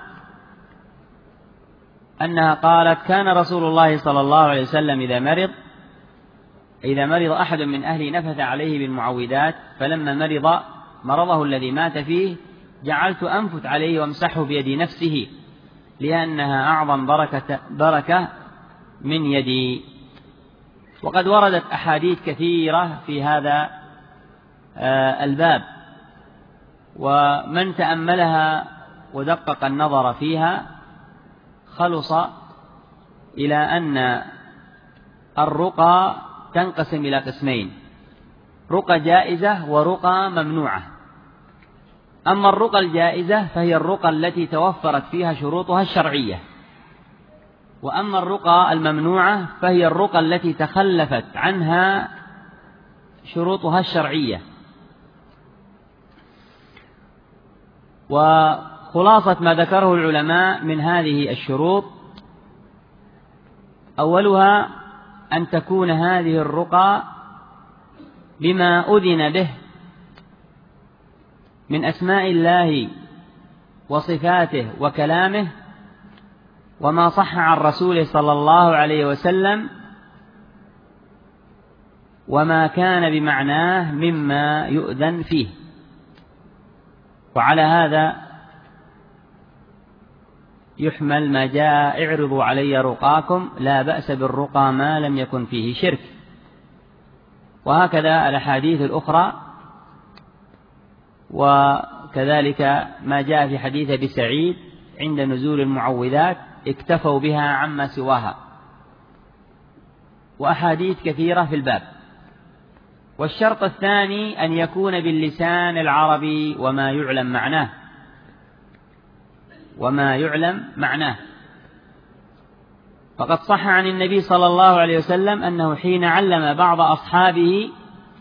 أنها قالت: كان رسول الله صلى الله عليه وسلم إذا مرض أحد من أهله نفث عليه بالمعوذات، فلما مرضه الذي مات فيه جعلت أنفث عليه وامسحه بيد نفسه لأنها أعظم بركة من يدي. وقد وردت أحاديث كثيرة في هذا الباب، ومن تأملها ودقق النظر فيها خلص إلى أن الرقى تنقسم إلى قسمين: رقى جائزة ورقى ممنوعة. أما الرقى الجائزة فهي الرقى التي توفرت فيها شروطها الشرعية، وأما الرقى الممنوعة فهي الرقى التي تخلفت عنها شروطها الشرعية. وخلاصة ما ذكره العلماء من هذه الشروط: أولها أن تكون هذه الرقى بما أذن به من أسماء الله وصفاته وكلامه، وما صح عن رسوله صلى الله عليه وسلم، وما كان بمعناه مما يؤذن فيه. وعلى هذا يحمل ما جاء: اعرضوا علي رقاكم لا بأس بالرقى ما لم يكن فيه شرك. وهكذا الأحاديث الأخرى، وكذلك ما جاء في حديث أبي سعيد عند نزول المعوذات: اكتفوا بها عما سواها، وأحاديث كثيرة في الباب. والشرط الثاني أن يكون باللسان العربي وما يعلم معناه. فقد صح عن النبي صلى الله عليه وسلم أنه حين علم بعض أصحابه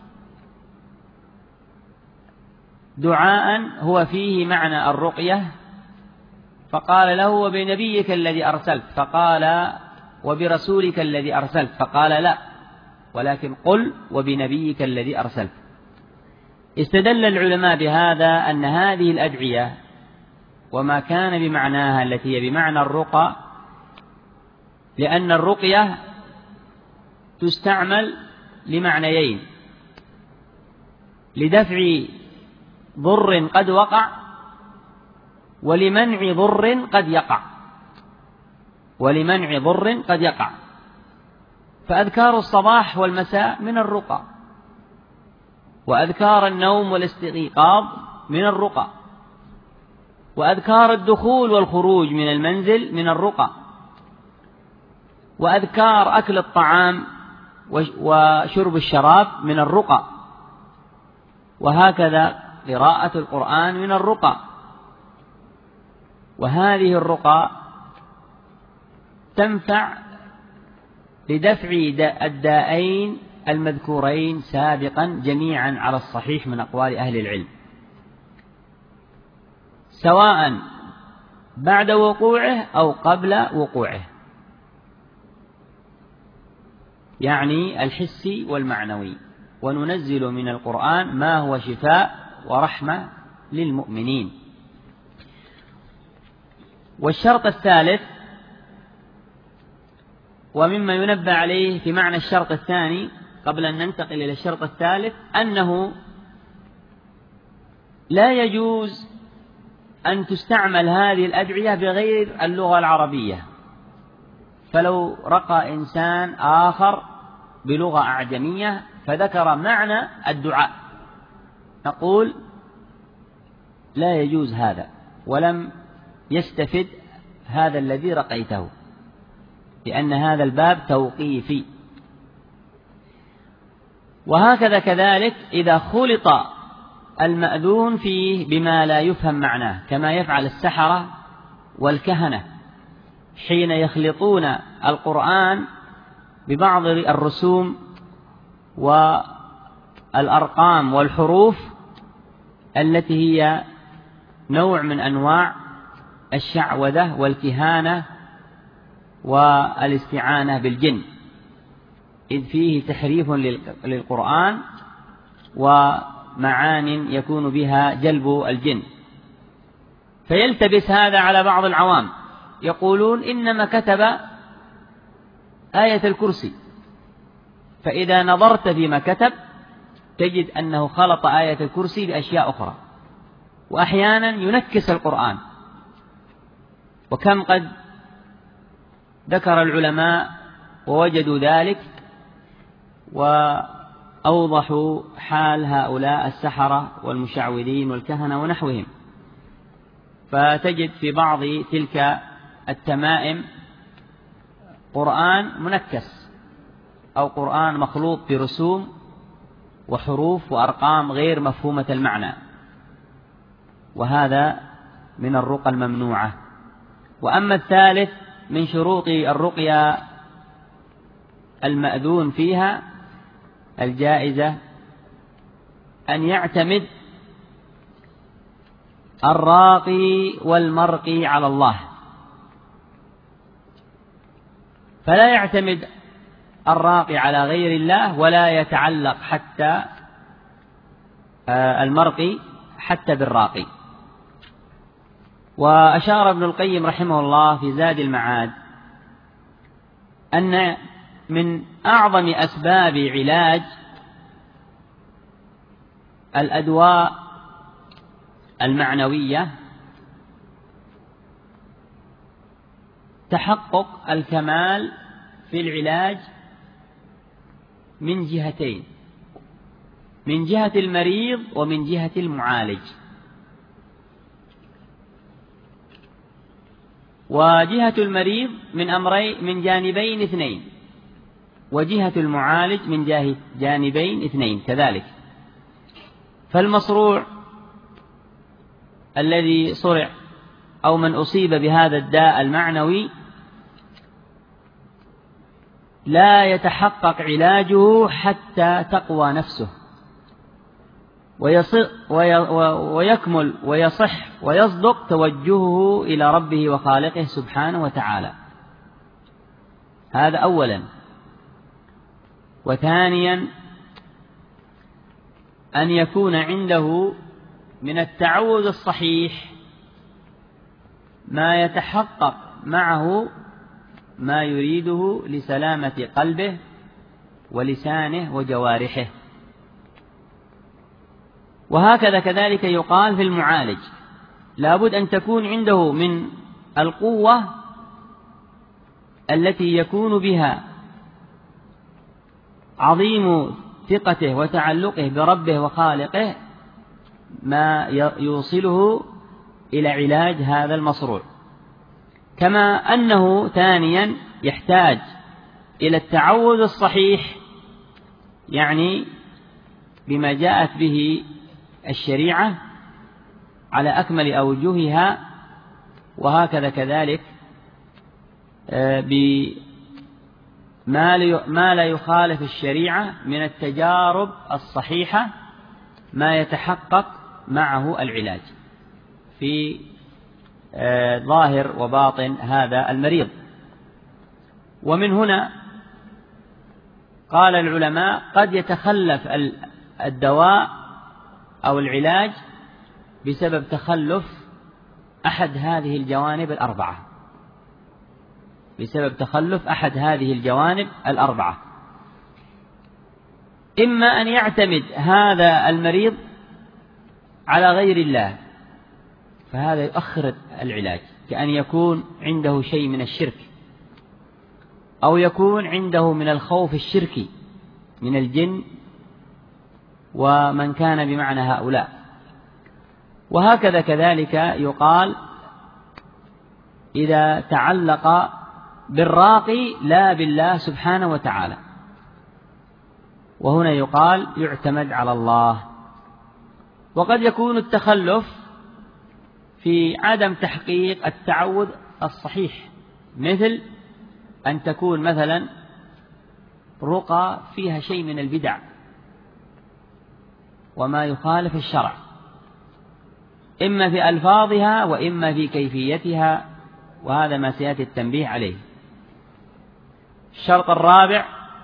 دعاء هو فيه معنى الرقية فقال له: وبنبيك الذي أرسلت، فقال: وبرسولك الذي أرسلت، فقال: لا، ولكن قل وبنبيك الذي أرسلت. استدل العلماء بهذا أن هذه الأدعية وما كان بمعناها التي هي بمعنى الرقى، لأن الرقية تستعمل لمعنيين: لدفع ضر قد وقع، ولمنع ضر قد يقع. فأذكار الصباح والمساء من الرقى، وأذكار النوم والاستيقاظ من الرقى، وأذكار الدخول والخروج من المنزل من الرقى، وأذكار أكل الطعام وشرب الشراب من الرقى، وهكذا قراءة القرآن من الرقى. وهذه الرقى تنفع لدفع الداءين المذكورين سابقا جميعا على الصحيح من أقوال أهل العلم، سواء بعد وقوعه أو قبل وقوعه، يعني الحسي والمعنوي. وننزل من القرآن ما هو شفاء ورحمة للمؤمنين. والشرط الثالث، ومما ينبه عليه في معنى الشرط الثاني قبل أن ننتقل إلى الشرط الثالث، أنه لا يجوز أن تستعمل هذه الأدعية بغير اللغة العربية. فلو رقى إنسان آخر بلغة أعجمية فذكر معنى الدعاء نقول لا يجوز هذا، ولم يستفد هذا الذي رقيته، لأن هذا الباب توقيفي. وهكذا كذلك إذا خلط المأذون فيه بما لا يفهم معناه، كما يفعل السحرة والكهنة حين يخلطون القرآن ببعض الرسوم والأرقام والحروف التي هي نوع من أنواع الشعوذة والكهانة والاستعانة بالجن، إذ فيه تحريف للقرآن ومعان يكون بها جلب الجن. فيلتبس هذا على بعض العوام، يقولون إنما كتب آية الكرسي، فإذا نظرت فيما كتب تجد أنه خلط آية الكرسي بأشياء أخرى، وأحيانا ينكس القرآن. وكم قد ذكر العلماء ووجدوا ذلك وأوضحوا حال هؤلاء السحرة والمشعوذين والكهنة ونحوهم. فتجد في بعض تلك التمائم قرآن منكس أو قرآن مخلوط برسوم وحروف وأرقام غير مفهومة المعنى، وهذا من الرقى الممنوعة. وأما الثالث من شروط الرقية المأذون فيها الجائزة أن يعتمد الراقي والمرقي على الله، فلا يعتمد الراقي على غير الله، ولا يتعلق حتى المرقي حتى بالراقي. وأشار ابن القيم رحمه الله في زاد المعاد أن من أعظم أسباب علاج الأدواء المعنوية تحقق الكمال في العلاج من جهتين، من جهة المريض ومن جهة المعالج. وجهة المريض من جانبين اثنين، وجهة المعالج من جانبين اثنين كذلك. فالمصروع الذي صرع أو من أصيب بهذا الداء المعنوي لا يتحقق علاجه حتى تقوى نفسه ويكمل ويصح ويصدق توجهه إلى ربه وخالقه سبحانه وتعالى. هذا أولا. وثانيا أن يكون عنده من التعوذ الصحيح ما يتحقق معه ما يريده لسلامة قلبه ولسانه وجوارحه. وهكذا كذلك يقال في المعالج، لابد أن تكون عنده من القوة التي يكون بها عظيم ثقته وتعلقه بربه وخالقه ما يوصله إلى علاج هذا المصروع. كما أنه ثانيا يحتاج إلى التعوذ الصحيح، يعني بما جاءت به الشريعة على أكمل أوجهها، وهكذا كذلك بما لا يخالف الشريعة من التجارب الصحيحة ما يتحقق معه العلاج في ظاهر وباطن هذا المريض. ومن هنا قال العلماء قد يتخلف الدواء أو العلاج بسبب تخلف أحد هذه الجوانب الأربعة، بسبب تخلف أحد هذه الجوانب الأربعة. إما أن يعتمد هذا المريض على غير الله، فهذا يؤخر العلاج، كأن يكون عنده شيء من الشرك، أو يكون عنده من الخوف الشركي من الجن ومن كان بمعنى هؤلاء. وهكذا كذلك يقال إذا تعلق بالراقي لا بالله سبحانه وتعالى، وهنا يقال يعتمد على الله. وقد يكون التخلف في عدم تحقيق التعوذ الصحيح، مثل أن تكون مثلا رقى فيها شيء من البدع وما يخالف الشرع، إما في ألفاظها وإما في كيفيتها، وهذا ما سيأتي التنبيه عليه. الشرط الرابع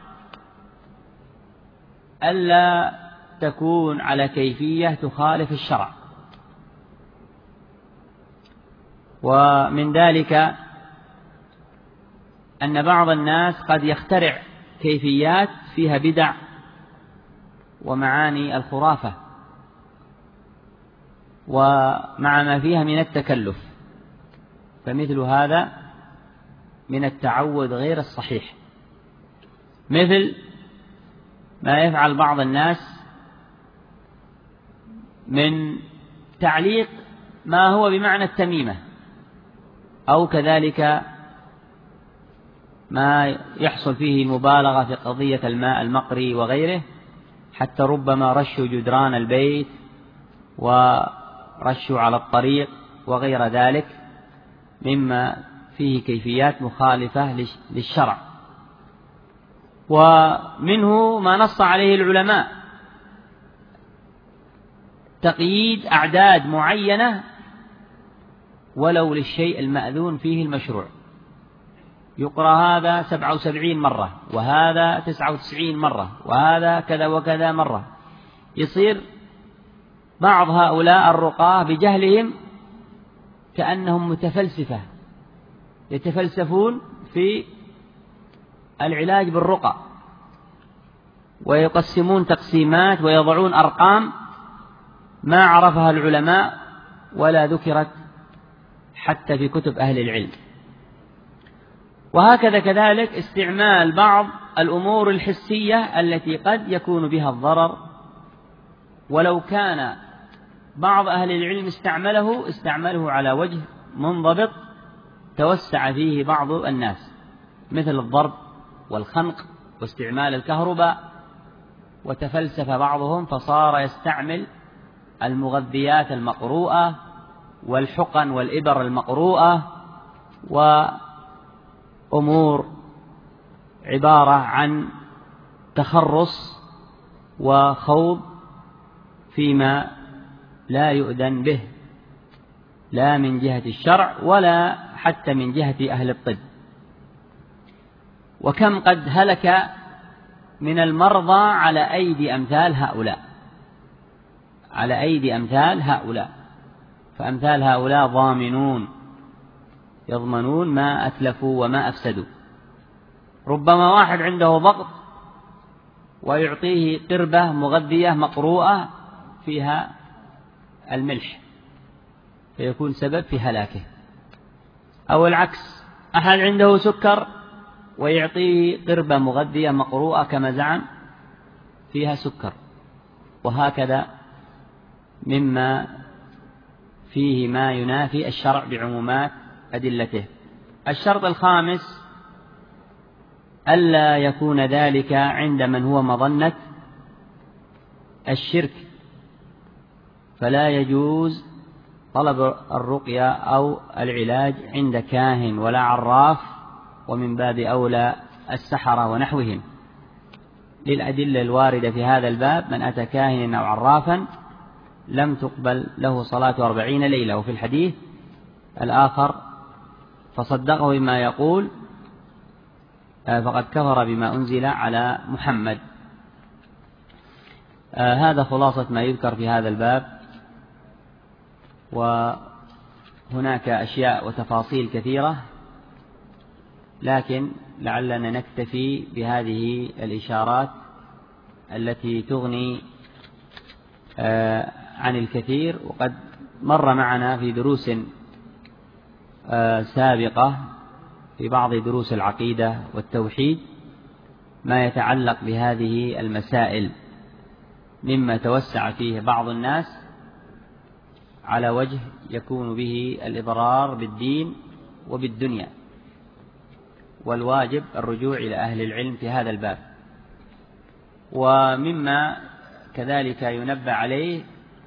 ألا تكون على كيفية تخالف الشرع، ومن ذلك أن بعض الناس قد يخترع كيفيات فيها بدع ومعاني الخرافة ومع ما فيها من التكلف، فمثل هذا من التعوذ غير الصحيح، مثل ما يفعل بعض الناس من تعليق ما هو بمعنى التميمة، أو كذلك ما يحصل فيه مبالغة في قضية الماء المقري وغيره، حتى ربما رشوا جدران البيت ورشوا على الطريق وغير ذلك مما فيه كيفيات مخالفة للشرع. ومنه ما نص عليه العلماء تقييد أعداد معينة ولو للشيء المأذون فيه المشروع، يقرأ هذا 77 مرة وهذا 99 مرة وهذا كذا وكذا مرة. يصير بعض هؤلاء الرقاة بجهلهم كأنهم متفلسفة، يتفلسفون في العلاج بالرقى، ويقسمون تقسيمات ويضعون أرقام ما عرفها العلماء ولا ذكرت حتى في كتب أهل العلم. وهكذا كذلك استعمال بعض الأمور الحسية التي قد يكون بها الضرر، ولو كان بعض أهل العلم استعمله على وجه منضبط توسع فيه بعض الناس، مثل الضرب والخنق واستعمال الكهرباء، وتفلسف بعضهم فصار يستعمل المغذيات المقروءة والحقن والإبر المقروءة وأمور عبارة عن تخرص وخوض فيما لا يؤذن به لا من جهة الشرع ولا حتى من جهة أهل الطب. وكم قد هلك من المرضى على أيدي أمثال هؤلاء، فأمثال هؤلاء ضامنون يضمنون ما أتلفوا وما أفسدوا. ربما واحد عنده ضغط ويعطيه قربة مغذية مقروءة فيها الملح فيكون سبب في هلاكه، أو العكس، أحد عنده سكر ويعطيه قربة مغذية مقروءة كما زعم فيها سكر، وهكذا مما فيه ما ينافي الشرع بعمومات أدلته. الشرط الخامس ألا يكون ذلك عند من هو مظنة الشرك، فلا يجوز طلب الرقية أو العلاج عند كاهن ولا عراف، ومن باب أولى السحرة ونحوهم، للأدلة الواردة في هذا الباب: من أتى كاهنا أو عرافا لم تقبل له صلاة 40 ليلة. وفي الحديث الآخر: فصدقه بما يقول فقد كفر بما أنزل على محمد. هذا خلاصة ما يذكر في هذا الباب، وهناك أشياء وتفاصيل كثيرة، لكن لعلنا نكتفي بهذه الإشارات التي تغني عن الكثير. وقد مر معنا في دروس سابقة في بعض دروس العقيدة والتوحيد ما يتعلق بهذه المسائل، مما توسع فيه بعض الناس على وجه يكون به الإضرار بالدين وبالدنيا، والواجب الرجوع إلى أهل العلم في هذا الباب. ومما كذلك ينبه عليه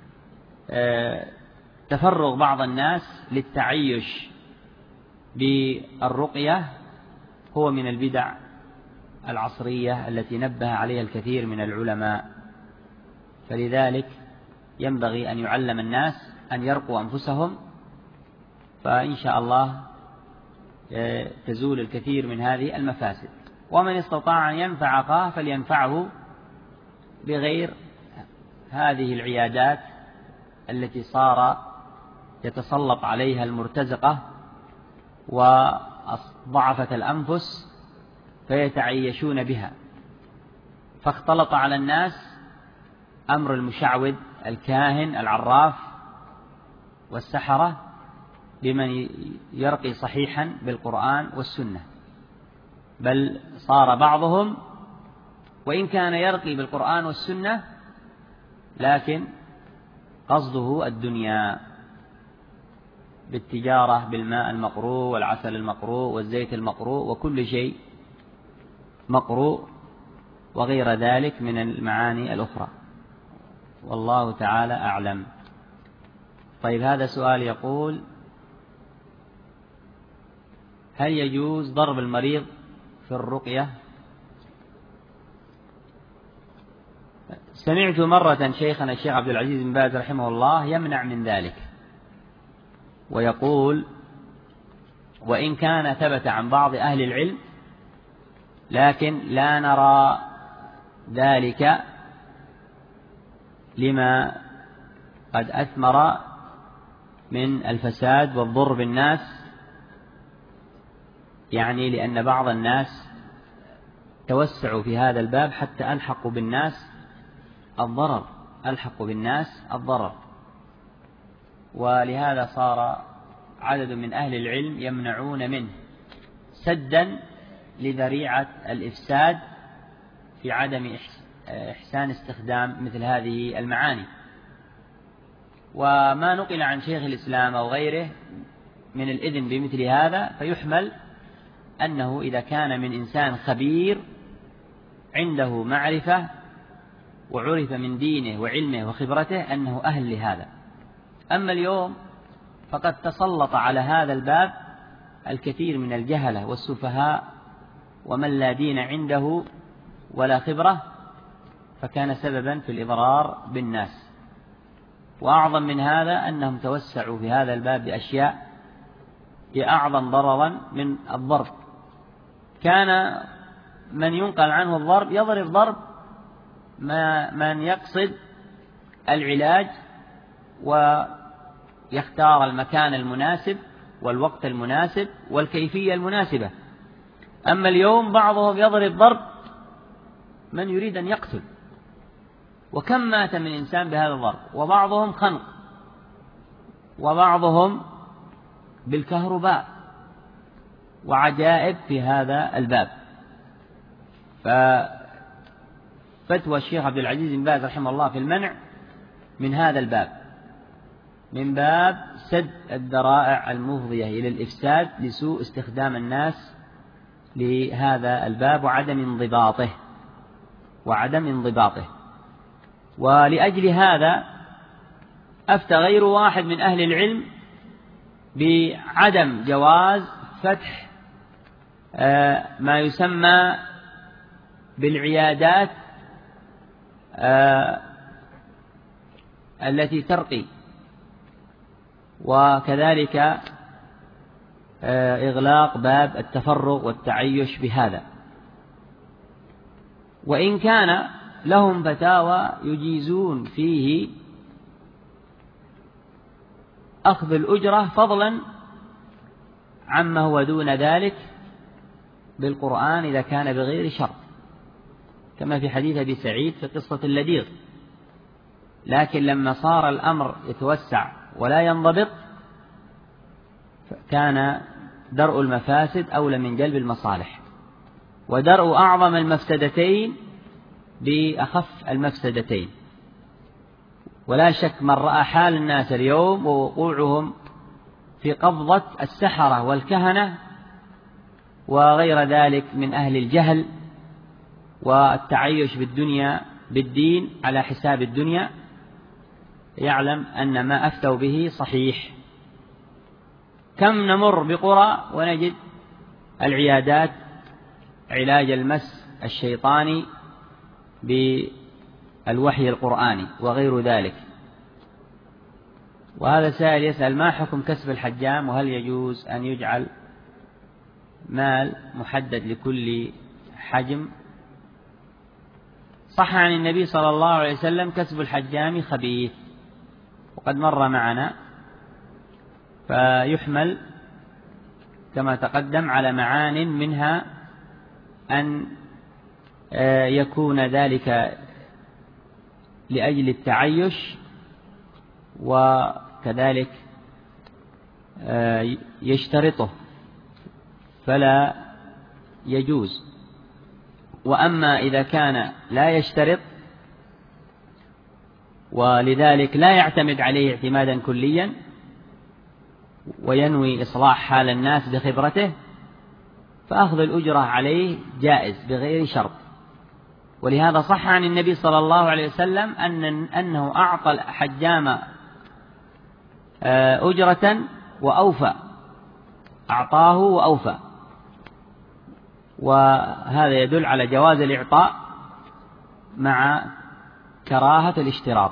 تفرغ بعض الناس للتعيش بالرقية، هو من البدع العصرية التي نبه عليها الكثير من العلماء، فلذلك ينبغي أن يعلم الناس أن يرقوا أنفسهم، فإن شاء الله تزول الكثير من هذه المفاسد. ومن استطاع أن ينفع أخاه فلينفعه بغير هذه العيادات التي صار يتسلط عليها المرتزقة وضعفة الأنفس فيتعيشون بها، فاختلط على الناس أمر المشعوذ الكاهن العراف والسحرة بمن يرقي صحيحا بالقرآن والسنة، بل صار بعضهم وإن كان يرقي بالقرآن والسنة لكن قصده الدنيا، بالتجارة بالماء المقروء والعسل المقروء والزيت المقروء وكل شيء مقروء وغير ذلك من المعاني الأخرى، والله تعالى أعلم. طيب، هذا سؤال يقول: هل يجوز ضرب المريض في الرقية؟ سمعت مرة شيخنا الشيخ عبد العزيز بن باز رحمه الله يمنع من ذلك، ويقول: وإن كان ثبت عن بعض أهل العلم لكن لا نرى ذلك لما قد أثمر من الفساد والضر بالناس، يعني لأن بعض الناس توسعوا في هذا الباب حتى ألحقوا بالناس الضرر، ولهذا صار عدد من أهل العلم يمنعون منه سدا لذريعة الإفساد في عدم إحسان استخدام مثل هذه المعاني. وما نقل عن شيخ الإسلام أو غيره من الإذن بمثل هذا فيحمل أنه إذا كان من إنسان خبير عنده معرفة وعرف من دينه وعلمه وخبرته أنه أهل لهذا. أما اليوم فقد تسلط على هذا الباب الكثير من الجهلة والسفهاء ومن لا دين عنده ولا خبرة، فكان سببا في الإضرار بالناس. وأعظم من هذا أنهم توسعوا في هذا الباب بأشياء هي أعظم ضررا من الضرب. كان من ينقل عنه الضرب يضرب ضرب من يقصد العلاج ويختار المكان المناسب والوقت المناسب والكيفية المناسبة. أما اليوم بعضهم يضرب ضرب من يريد أن يقتل، وكم مات من إنسان بهذا الضرب، وبعضهم خنق وبعضهم بالكهرباء وعجائب في هذا الباب. فتوى الشيخ عبد العزيز بن باز رحمه الله في المنع من هذا الباب، من باب سد الذرائع المفضية إلى الإفساد لسوء استخدام الناس لهذا الباب وعدم انضباطه. ولأجل هذا أفتى غير واحد من أهل العلم بعدم جواز فتح ما يسمى بالعيادات التي ترقي، وكذلك إغلاق باب التفرغ والتعيش بهذا، وإن كان لهم فتاوى يجيزون فيه أخذ الأجرة فضلا عما هو دون ذلك بالقرآن إذا كان بغير شرط، كما في حديث أبي سعيد في قصة اللديغ. لكن لما صار الأمر يتوسع ولا ينضبط كان درء المفاسد أولى من جلب المصالح، ودرء أعظم المفسدتين بأخف المفسدتين. ولا شك من رأى حال الناس اليوم ووقوعهم في قبضة السحرة والكهنة وغير ذلك من أهل الجهل والتعيش بالدين على حساب الدنيا، يعلم أن ما أفتوا به صحيح. كم نمر بقرى ونجد العيادات علاج المس الشيطاني بالوحي القرآني وغير ذلك. وهذا سائل يسأل: ما حكم كسب الحجام، وهل يجوز أن يجعل مال محدد لكل حجم؟ صح عن النبي صلى الله عليه وسلم: كسب الحجام خبيث، وقد مر معنا، فيحمل كما تقدم على معان منها أن يكون ذلك لأجل التعيش، وكذلك يشترطه فلا يجوز. وأما إذا كان لا يشترط ولذلك لا يعتمد عليه اعتمادا كليا وينوي إصلاح حال الناس بخبرته، فأخذ الأجرة عليه جائز بغير شرط. ولهذا صح عن النبي صلى الله عليه وسلم أنه أعطى الحجام أجرة وأوفى، أعطاه وأوفى، وهذا يدل على جواز الإعطاء مع كراهة الاشتراط.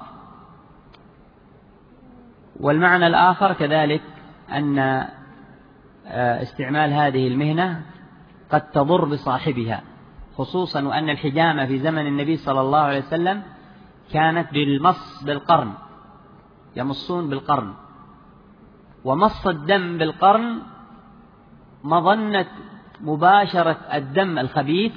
والمعنى الآخر كذلك أن استعمال هذه المهنة قد تضر بصاحبها، خصوصا وأن الحجامة في زمن النبي صلى الله عليه وسلم كانت بالمص بالقرن، يمصون بالقرن، ومص الدم بالقرن مظنة مباشرة الدم الخبيث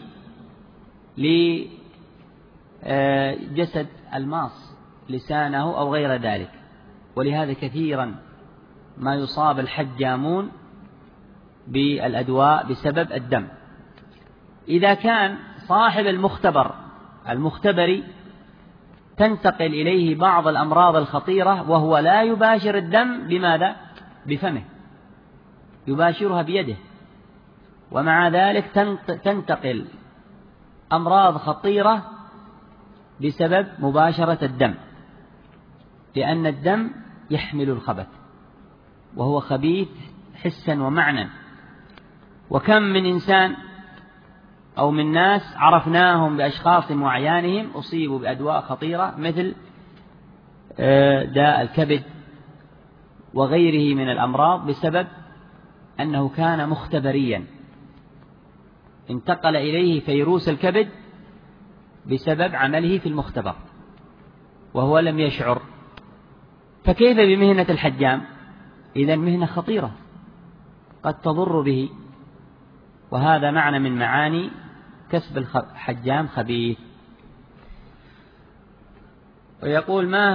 لجسد الماص لسانه أو غير ذلك. ولهذا كثيرا ما يصاب الحجامون بالأدواء بسبب الدم. إذا كان صاحب المختبر تنتقل إليه بعض الأمراض الخطيرة وهو لا يباشر الدم بماذا؟ بفمه، يباشرها بيده، ومع ذلك تنتقل أمراض خطيرة بسبب مباشرة الدم، لأن الدم يحمل الخبث وهو خبيث حسا ومعنى. وكم من إنسان أو من ناس عرفناهم بأشخاص وأعيانهم أصيبوا بأدواء خطيرة مثل داء الكبد وغيره من الأمراض بسبب أنه كان مختبريا، انتقل إليه فيروس الكبد بسبب عمله في المختبر وهو لم يشعر. فكيف بمهنة الحجام؟ إذن مهنة خطيرة قد تضر به، وهذا معنى من معاني كسب الحجام خبيث. ويقول: ما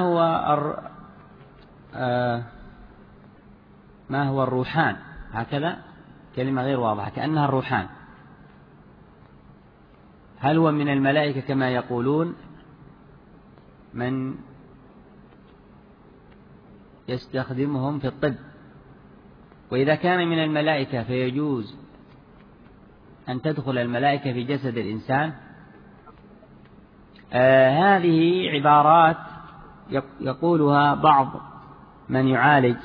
هو الروحان؟ هكذا كلمة غير واضحة كأنها الروحان. هل هو من الملائكة كما يقولون من يستخدمهم في الطب، وإذا كان من الملائكة فيجوز أن تدخل الملائكة في جسد الإنسان. هذه عبارات يقولها بعض من يعالج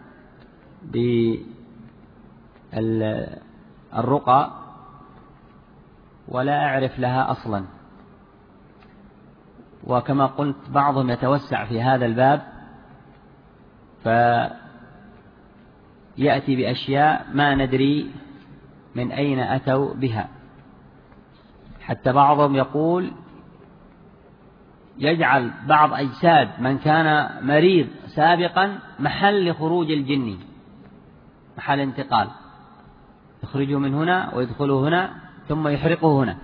بالرقى ولا أعرف لها أصلا، وكما قلت بعضهم يتوسع في هذا الباب فيأتي بأشياء ما ندري من أين أتوا بها. حتى بعضهم يقول يجعل بعض أجساد من كان مريض سابقا محل لخروج الجن، محل انتقال، يخرجه من هنا ويدخله هنا ثم يحرقه هنا،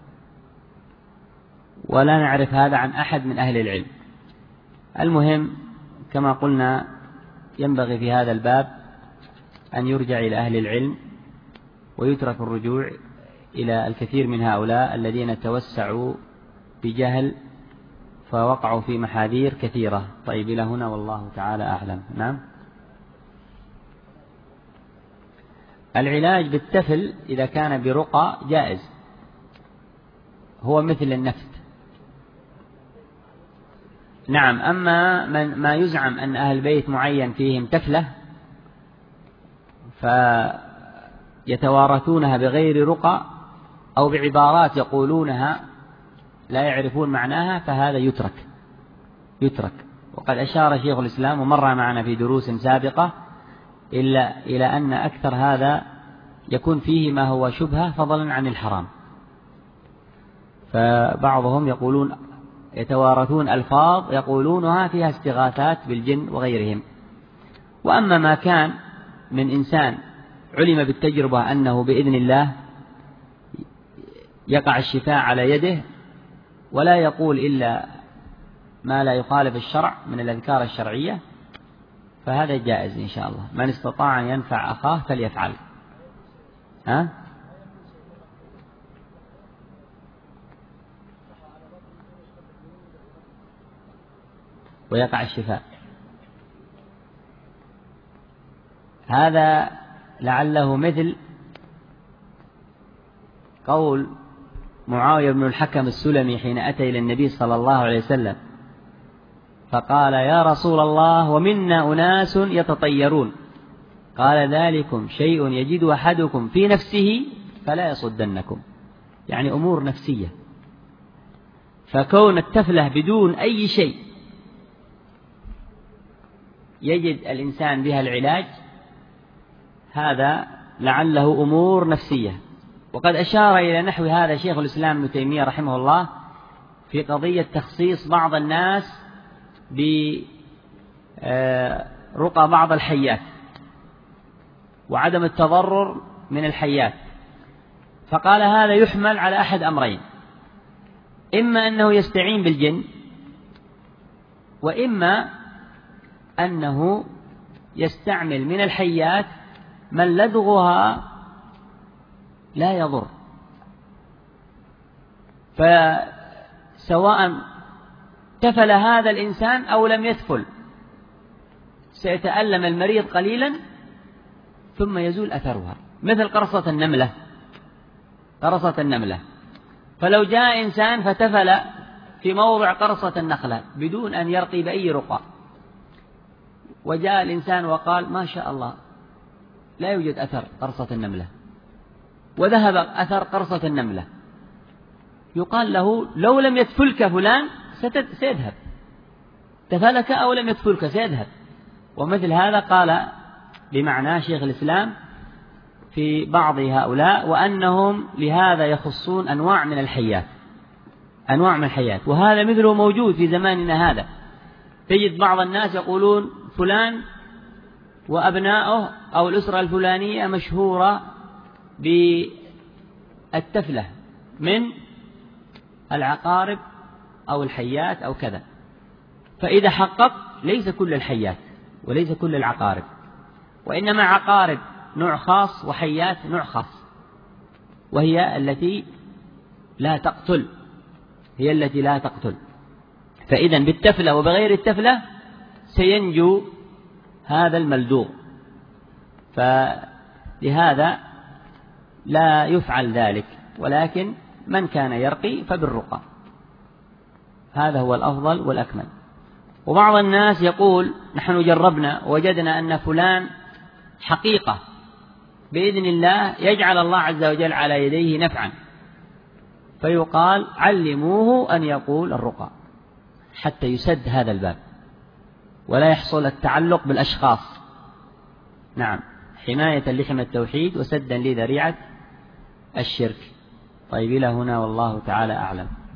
ولا نعرف هذا عن أحد من أهل العلم. المهم كما قلنا ينبغي في هذا الباب أن يرجع إلى أهل العلم ويترك الرجوع إلى الكثير من هؤلاء الذين توسعوا بجهل فوقعوا في محاذير كثيرة. طيب إلى هنا والله تعالى أعلم. نعم. العلاج بالتفل إذا كان برقى جائز، هو مثل النفت. نعم. أما ما يزعم أن أهل بيت معين فيهم تفلة فيتوارثونها بغير رقى أو بعبارات يقولونها لا يعرفون معناها، فهذا يترك. وقد أشار شيخ الإسلام ومر معنا في دروس سابقة إلى أن أكثر هذا يكون فيه ما هو شبهة فضلا عن الحرام. فبعضهم يقولون يتوارثون ألفاظ يقولونها فيها استغاثات بالجن وغيرهم. وأما ما كان من إنسان علم بالتجربة أنه بإذن الله يقع الشفاء على يده ولا يقول إلا ما لا يخالف الشرع من الأذكار الشرعية، فهذا جائز إن شاء الله. من استطاع أن ينفع أخاه فليفعل. ويقع الشفاء، هذا لعله مثل قول معاوية بن الحكم السلمي حين أتى إلى النبي صلى الله عليه وسلم فقال: يا رسول الله، ومنا أناس يتطيرون. قال: ذلكم شيء يجد أحدكم في نفسه فلا يصدنكم. يعني أمور نفسية. فكون التفلة بدون أي شيء يجد الإنسان بها العلاج، هذا لعله أمور نفسية. وقد أشار إلى نحو هذا شيخ الإسلام ابن تيمية رحمه الله في قضية تخصيص بعض الناس برقى بعض الحيات وعدم التضرر من الحيات. فقال هذا يحمل على أحد أمرين: إما أنه يستعين بالجن، وإما أنه يستعمل من الحيات من لدغها لا يضر. فسواء تفل هذا الإنسان أو لم يتفل سيتألم المريض قليلا ثم يزول أثرها، مثل قرصة النملة. فلو جاء إنسان فتفل في موضع قرصة النخلة بدون أن يرقي بأي رقى، وجاء الإنسان وقال: ما شاء الله لا يوجد أثر قرصة النملة، وذهب أثر قرصة النملة، يقال له: لو لم يتفلك فلان سيذهب، تفلك أو لم يتفلك سيذهب. ومثل هذا قال بمعنى شيخ الإسلام في بعض هؤلاء، وأنهم لهذا يخصون أنواع من الحيات. وهذا مثله موجود في زماننا هذا. تجد بعض الناس يقولون فلان وأبنائه أو الأسرة الفلانية مشهورة بالتفلة من العقارب أو الحيات أو كذا. فإذا حقق ليس كل الحيات وليس كل العقارب، وإنما عقارب نوع خاص وحيات نوع خاص، وهي التي لا تقتل. فإذا بالتفلة وبغير التفلة سينجو هذا الملدوغ، فلهذا لا يفعل ذلك، ولكن من كان يرقي فبالرقى، هذا هو الأفضل والأكمل. وبعض الناس يقول نحن جربنا ووجدنا أن فلان حقيقة بإذن الله يجعل الله عز وجل على يديه نفعا، فيقال علموه أن يقول الرقى حتى يسد هذا الباب ولا يحصل التعلق بالأشخاص. نعم، حماية لحمى التوحيد وسدا لذريعة الشرك. طيب إلى هنا والله تعالى أعلم.